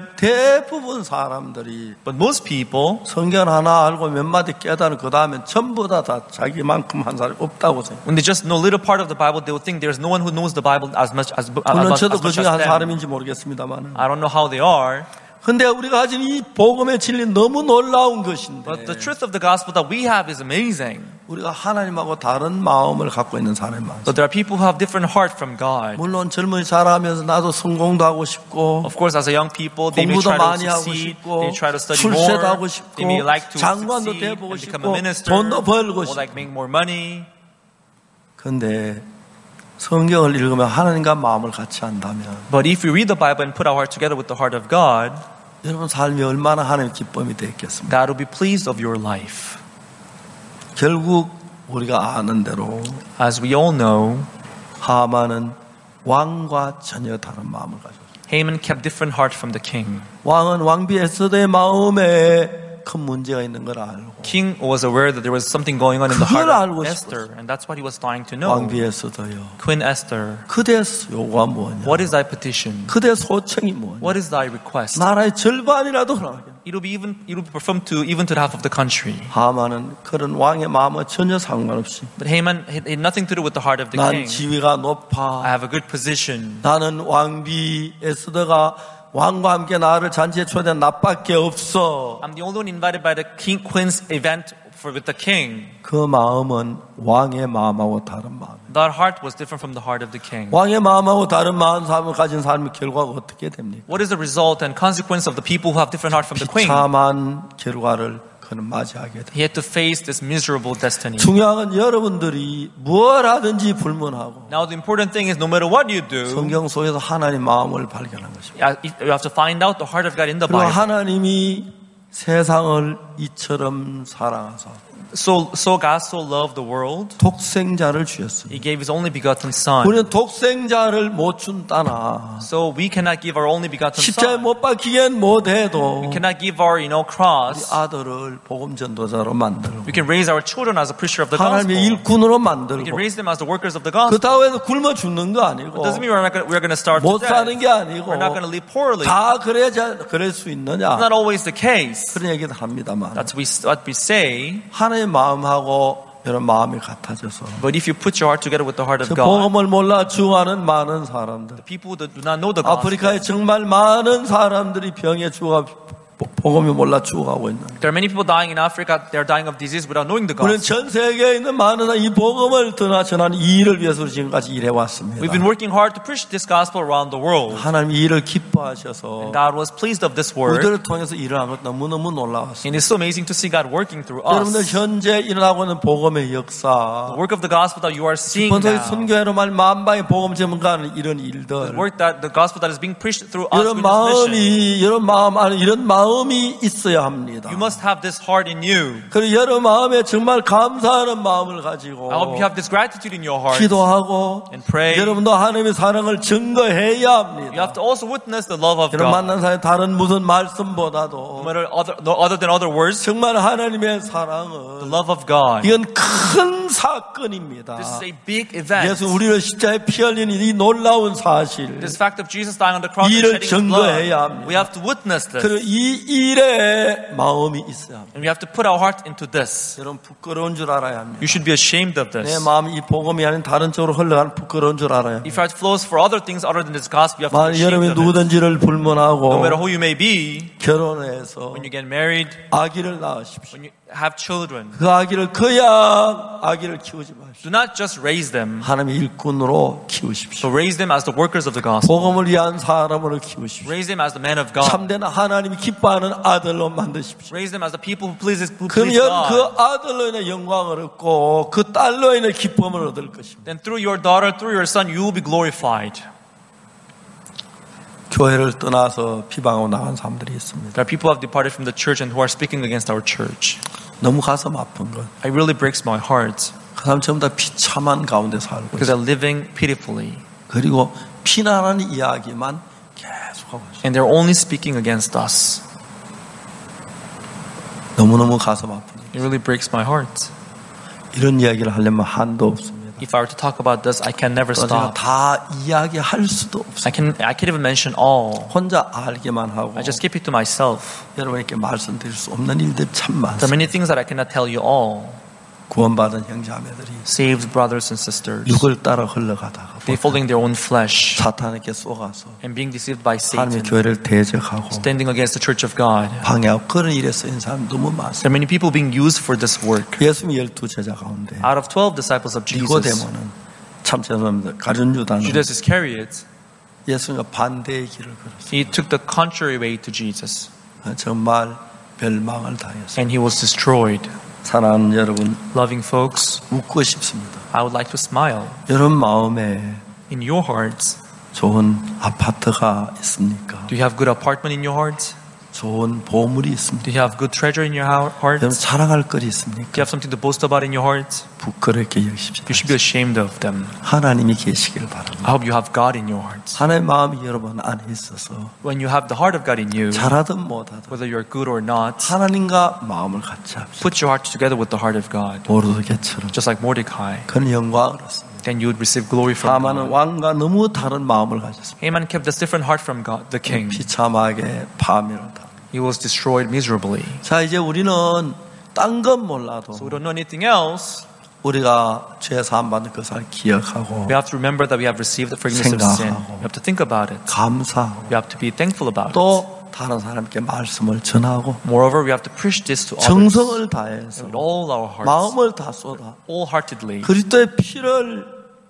대부분 사람들이
But most people,
성경 하나 알고 몇 마디 깨달은 그 다음에 전부 다 자기만큼 한 사람이 없다고 생각해요.
when they just know a little part of the Bible, they will think there's no one who knows the Bible as much as
물론 저도 그
much
중에
as
한
them.
사람인지 모르겠습니다만
I don't know how they are,
근데 우리가 가진 이 복음의 진리는 너무 놀라운 것인데
but the truth of the gospel that we have is amazing.
우리가 하나님하고 다른 마음을 갖고 있는 사람이 많습니다.
But there are people who have different heart from God.
물론 젊은이 자라면서 나도 성공도 하고 싶고
Of course, as a young people, they may
공부도
try to
많이 하고
succeed,
싶고
they try to study
출세도
more,
하고 싶고
they may like to
장관도
succeed
돼보고
and become
싶고
a minister,
돈도 벌고
or
싶고
like make more money.
근데 성경을 읽으면 하나님과 마음을 같이 한다면
But if we read the Bible and put our heart together with the heart of God,
여러분 삶이 얼마나 하나님의 기쁨이 되겠습니까?
God will be pleased of your life.
결국 우리가 아는 대로
As we all know,
하만은 왕과 전혀 다른 마음을 가졌어요.
Haman kept different heart from the king.
왕은 왕비 에스더의 마음에 큰 문제가 있는 걸 알고
King was aware that there was something going on in the
그걸
heart
알고
of
싶었어요.
Esther, and that's what he was trying to know.
왕비 에스더여
Queen Esther,
그대 요구가 뭐냐?
what is thy petition?
그대 소청이 뭐냐?
What is thy request?
나라의 절반이라도 하라게.
It'll be performed to even to the half of the country.
하만은 그런 왕의 마음과 전혀 상관없이
But Haman had nothing to do with the heart of the
난
king.
지위가
I
높아.
have a good position.
나는 왕비 에스더가 왕과 함께 나를 잔치에 초대한 나밖에 없어.
I'm the only one invited by the queen's event with the king,
그 마음은 왕의 마음하고 다른 마음.
that heart was different from the heart of the king.
왕의 마음하고 다른 마음을 가진 사람의 결과가 어떻게 됩니까?
What is the result and consequence of the people who have different heart from the queen?
비참한 결과를 그는 맞이하게 됩니다.
He had to face this miserable destiny.
중요한 건 여러분들이 뭘 하든지 불문하고
Now the important thing is no matter what you do,
성경 속에서 하나님 마음을 발견한 것입니다.
you have to find out the heart of God in the
그리고
Bible.
하나님이 세상을 이처럼 사랑하사
So God so loved the world,
독생자를 주셨습니다.
He gave His only begotten Son.
우리는 독생자를 못 준다나
So we cannot give our only begotten
십자가에
Son.
못 박히기엔 못해도
We cannot give our, cross.
아들을 복음 전도자로 만들고
We can raise our children as a preacher of the
하나님의
gospel.
일꾼으로
We
만들고
can raise them as the workers of the
그
gospel.
다음에도 굶어 죽는 거 아니고
It doesn't mean we're going to starve to
못
death.
사는 게 아니고
We're not going to live poorly.
다 그럴 수 있느냐
It's not always the case.
그런 얘기도 합니다만
That's what we say.
하나님의 마음하고 여러분 마음이 같아져서
But if you put your heart together with the heart of
저
God,
복음을 몰라 죽어가는 많은 사람들
people that do not know the gospel,
아프리카에 정말 많은 사람들이 병에 죽어 복음이 몰라 죽어가고 있는
there are many people dying in Africa. They are dying of disease without knowing the
우리는
gospel.
전 세계에 있는 많은 이 복음을 전하는 이 일을 위해서 지금까지 일해왔습니다.
We've been working hard to preach this gospel around the world.
하나님이 이 일을 기뻐하셔서
God was pleased of this work.
우리들을 통해서 일어난 것 너무너무 놀라웠습니다.
And it's so amazing to see God working through
여러분들
us.
현재 일어나고 있는 복음의
The
역사
work of the gospel that you are seeing
본토의
now.
선교회로 말 만방의 복음 전문가는 이런 일들
The work that the gospel that is being preached through us
이런
with this mission.
마음이 이런 마음 안에 이런 마음이 있어야 합니다.
You must have this heart in you.
그리고 여러 마음에 정말 감사하는 마음을 가지고
I hope you have this gratitude in your heart.
기도하고
And pray.
여러분도 하나님의 사랑을 증거해야 합니다.
You have to also witness the love of
여러분
God.
만난 사람의 다른 무슨
No
말씀보다도
matter other than other words,
정말 하나님의
the
사랑은
love of God.
이건 큰 사건입니다.
This is a big event.
예수 우리를 십자가에 피 흘린 이 놀라운 사실
This fact of Jesus dying on the cross and
이를
shedding His blood.
증거해야 합니다.
We have to witness this.
그리고 이 일에 마음이 있어야 합니다.
And we have to put our heart into this.
여러분 부끄러운 줄 알아야 합니다.
You should be ashamed of
내
this.
마음이 이 복음이 아닌 다른 쪽으로 흘러가는 부끄러운 줄 알아야 합니다.
If your heart flows for other things other than this gospel, you have to be
만약 여러분이
ashamed of it.
누구든지를
No
불문하고
matter who you may be,
결혼해서
when you get married,
아기를 낳으십시오.
when you have children,
그 아기를 그냥 아기를 키우지 마십시오.
do not just raise them,
하나님의 일꾼으로 키우십시오.
but raise them as the workers of the gospel.
복음을 위한 사람으로 키우십시오.
Raise them as the men of God.
참된 하나님이 기뻐하는 아들로 만드십시오.
Raise them as the people who please
그러면
God.
그 아들로 인해 영광을 얻고 그 딸로 인해 기쁨을 얻을 것입니다.
Then through your daughter, through your son, you will be glorified.
교회를 떠나서 비방하고 나간 사람들이 있습니다.
There are people who have departed from the church and who are speaking against our church.
너무 가슴 아픈 것.
It really breaks my heart
그 사람 전부 다 비참한 가운데 살고
because
있어요.
they're living pitifully
그리고 피난하는 이야기만 계속하고 있어요.
and they're only speaking against us.
너무너무 가슴 아프네요.
It really breaks my heart.
이런 이야기를 하려면 한도 없습니다.
If I were to talk about this, I can never
또 제가
stop.
다 이야기할 수도 없어요.
I can't even mention all.
혼자 알기만 하고
I just keep it to myself.
여러분에게 말씀드릴 수 없는 일들이 참
There are
많습니다.
many things that I cannot tell you all.
구원받은 형제자매들이
Saved brothers and sisters,
육을 따라 흘러가다가
they following their own flesh
사탄에게 쏘가서
and being deceived by
하나님의
Satan,
교회를 대적하고
standing against the church of God.
방해하고 그런 일에 쓰인 사람 너무 많습니다.
There are many people being used for this work.
예수님 12제자 가운데
Out of 12 disciples of Jesus,
니고데모는 참 죄송합니다. 가룟 유다는
Judas Iscariot,
예수님과 반대의 길을 걸었어요.
he took the contrary way to Jesus
정말 멸망을 당했어요.
and he was destroyed.
사랑하는 여러분,
Loving folks,
웃고 싶습니다.
I would like to smile.
여러분 마음에
In your hearts,
좋은 아파트가 있습니까?
do you have good apartment in your hearts?
좋은 보물이 있습니까?
Do you have good treasure in your
여러분
hearts?
자랑할 거리
Do
있습니까?
you have something to boast about in your hearts?
부끄럽게 여기십시오.
You should be ashamed of them.
하나님이 계시길 바랍니다.
I hope you have God in your hearts.
하나님의 마음이 여러분 안에 있어서
When you have the heart of God in you,
잘하든 못하든
whether you're good or not,
하나님과 마음을 같이 합시다.
put your heart together with the heart of God,
모르겠처럼
just like Mordecai.
그는 영광을 얻습니다.
Then you would receive glory from
하만은
God.
왕과 너무 다른 마음을 가졌습니다.
Haman kept this different heart from God, the king.
비참하게 파멸한다.
He was destroyed miserably.
자, 이제 우리는 딴 건 몰라도
So we don't know anything else.
우리가 죄 사함 받는 것을 기억하고
We have to remember that we have received the forgiveness of sin.
생각하고
We have to think about it.
감사하고
We have to be thankful about it.
또 다른 사람께 말씀을 전하고
Moreover, we have to preach this to others
정성을 다해서
with all our hearts,
마음을 다 쏟아
wholeheartedly.
그리스도의 피를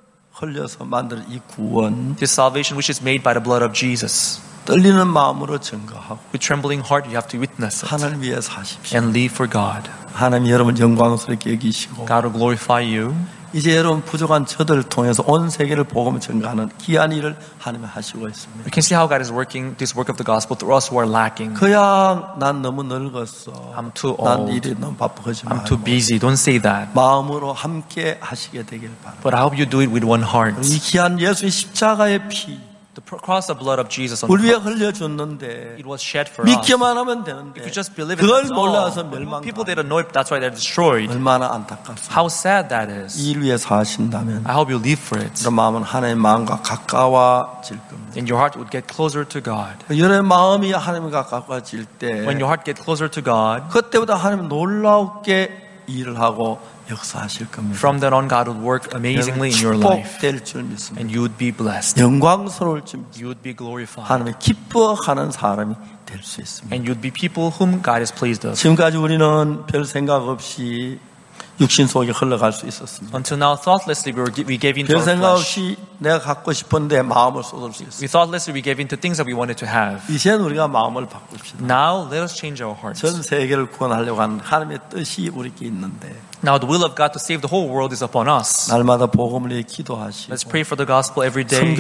흘려서 만든 이 구원
This salvation which is made by the blood of Jesus.
떨리는 마음으로 증거하고
With trembling heart, you have to witness it
하나님 위해 사십시오.
and live for God.
하나님 여러분 영광스럽게 여기시고
God will glorify you.
이제 여러분 부족한 저들을 통해서 온 세계를 복음을 전가하는 귀한 일을 하나님이 하시고 있습니다.
We can see how God is working this work of the gospel through us who are lacking.
그야 난 너무 늙었어.
I'm too
난
old.
일이 너무 바쁘지
I'm too
말고
busy. Don't say that.
마음으로 함께 하시게 되길 바랍니다.
But I hope you do it with one heart.
이 귀한 예수의 십자가의 피
The cross of blood of Jesus on
우리
the
위해
cross,
흘려줬는데
it was shed for us.
믿기만 하면 되는데
If you just believe it,
그걸
that's
몰라서
all.
멸망.
People they don't know it, that's why they're destroyed.
얼마나 안타깝습니다.
How sad that is.
이 일 위해 사신다면
I hope you live for it.
그런 마음은 하나님의 마음과 가까워질 겁니다.
And your heart would get closer to God.
여러분의 마음이 하나님과 가까워질 때
When your heart gets closer to God,
그때보다 하나님은 놀랍게 일을 하고 역사하실 겁니다.
from then on God would work amazingly in your life.
축복될 줄 믿습니다.
And you would be blessed.
영광스러울 줄 믿습니다.
You would be glorified.
하나님의 기뻐하는 사람이 될 수 있습니다.
And you'd be people whom God is pleased of.
지금까지 우리는 별 생각 없이 육신 속에 흘러갈 수 있었습니다.
Until now, thoughtlessly, we gave in to
별
our
생각
flesh.
없이 내가 갖고 싶은데 마음을 쏟을 수 있습니다.
We thoughtlessly, we gave in to things that we wanted to have.
이제는 우리가 마음을 바꿉시다.
Now, let us change our hearts.
전 세계를 구원하려고 하는 하나님의 뜻이 우리께 있는데
Now, the will of God to save the whole world is upon us.
날마다 복음을 위해 기도하시고
Let's pray for the gospel every day.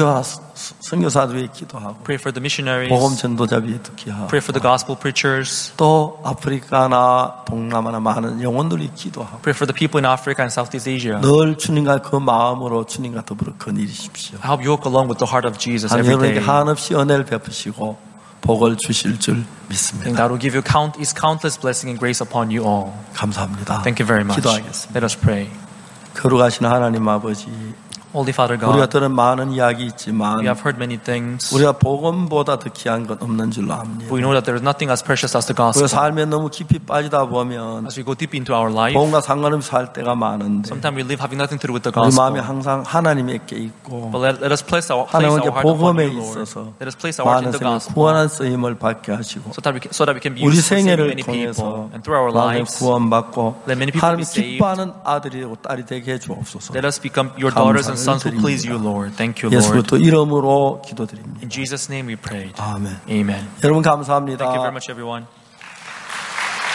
선교사들 위해 기도하고
Pray for the missionaries.
복음 전도자 위해 기도하고
Pray for the gospel preachers.
또 아프리카나 동남아나 많은 영혼들이 기도하고
Pray for the people in Africa and Southeast Asia.
늘 주님과 그 마음으로 주님과 더불어 거니리십시오.
I hope you walk along with the heart of Jesus every
하나님 여러분에게
day.
한없이 은혜를 베푸시고 복을 주실 줄
And
믿습니다.
God will give you His countless blessing and grace upon you all.
감사합니다.
Thank you very much.
기도하겠습니다.
Let us pray.
거룩하신 하나님 아버지,
Holy Father
우리가
God,
들은 많은 이야기 있지만
we have heard many things.
우리가 복음보다 더 귀한 건 없는 줄로 압니다.
We know that there is nothing as precious as the
우리가
gospel.
삶에 너무 깊이 빠지다 보면
As we go deep into our life,
복음과 상관없이 살 때가 많은데
sometimes we live having nothing to do with the
우리
gospel.
마음이 항상 하나님께 있고
But let us place our
하나님께
heart upon
복음에
you, Lord.
있어서
Let us place our heart
많은
in the
생을
gospel
구원한 쓰임을 받게 하시고
so that we can be
우리
used for saving
생애를
many
통해서
people. And through our
많은
lives,
구원받고
let many people
하나님이
be saved.
기뻐하는 아들이고 딸이 되게 해주옵소서.
let us become your daughters and sons who please you, Lord. Thank you,
예수
Lord.
그리스도 이름으로 기도드립니다.
In Jesus' name we prayed.
아멘.
Amen.
여러분 감사합니다.
Thank you very much, everyone.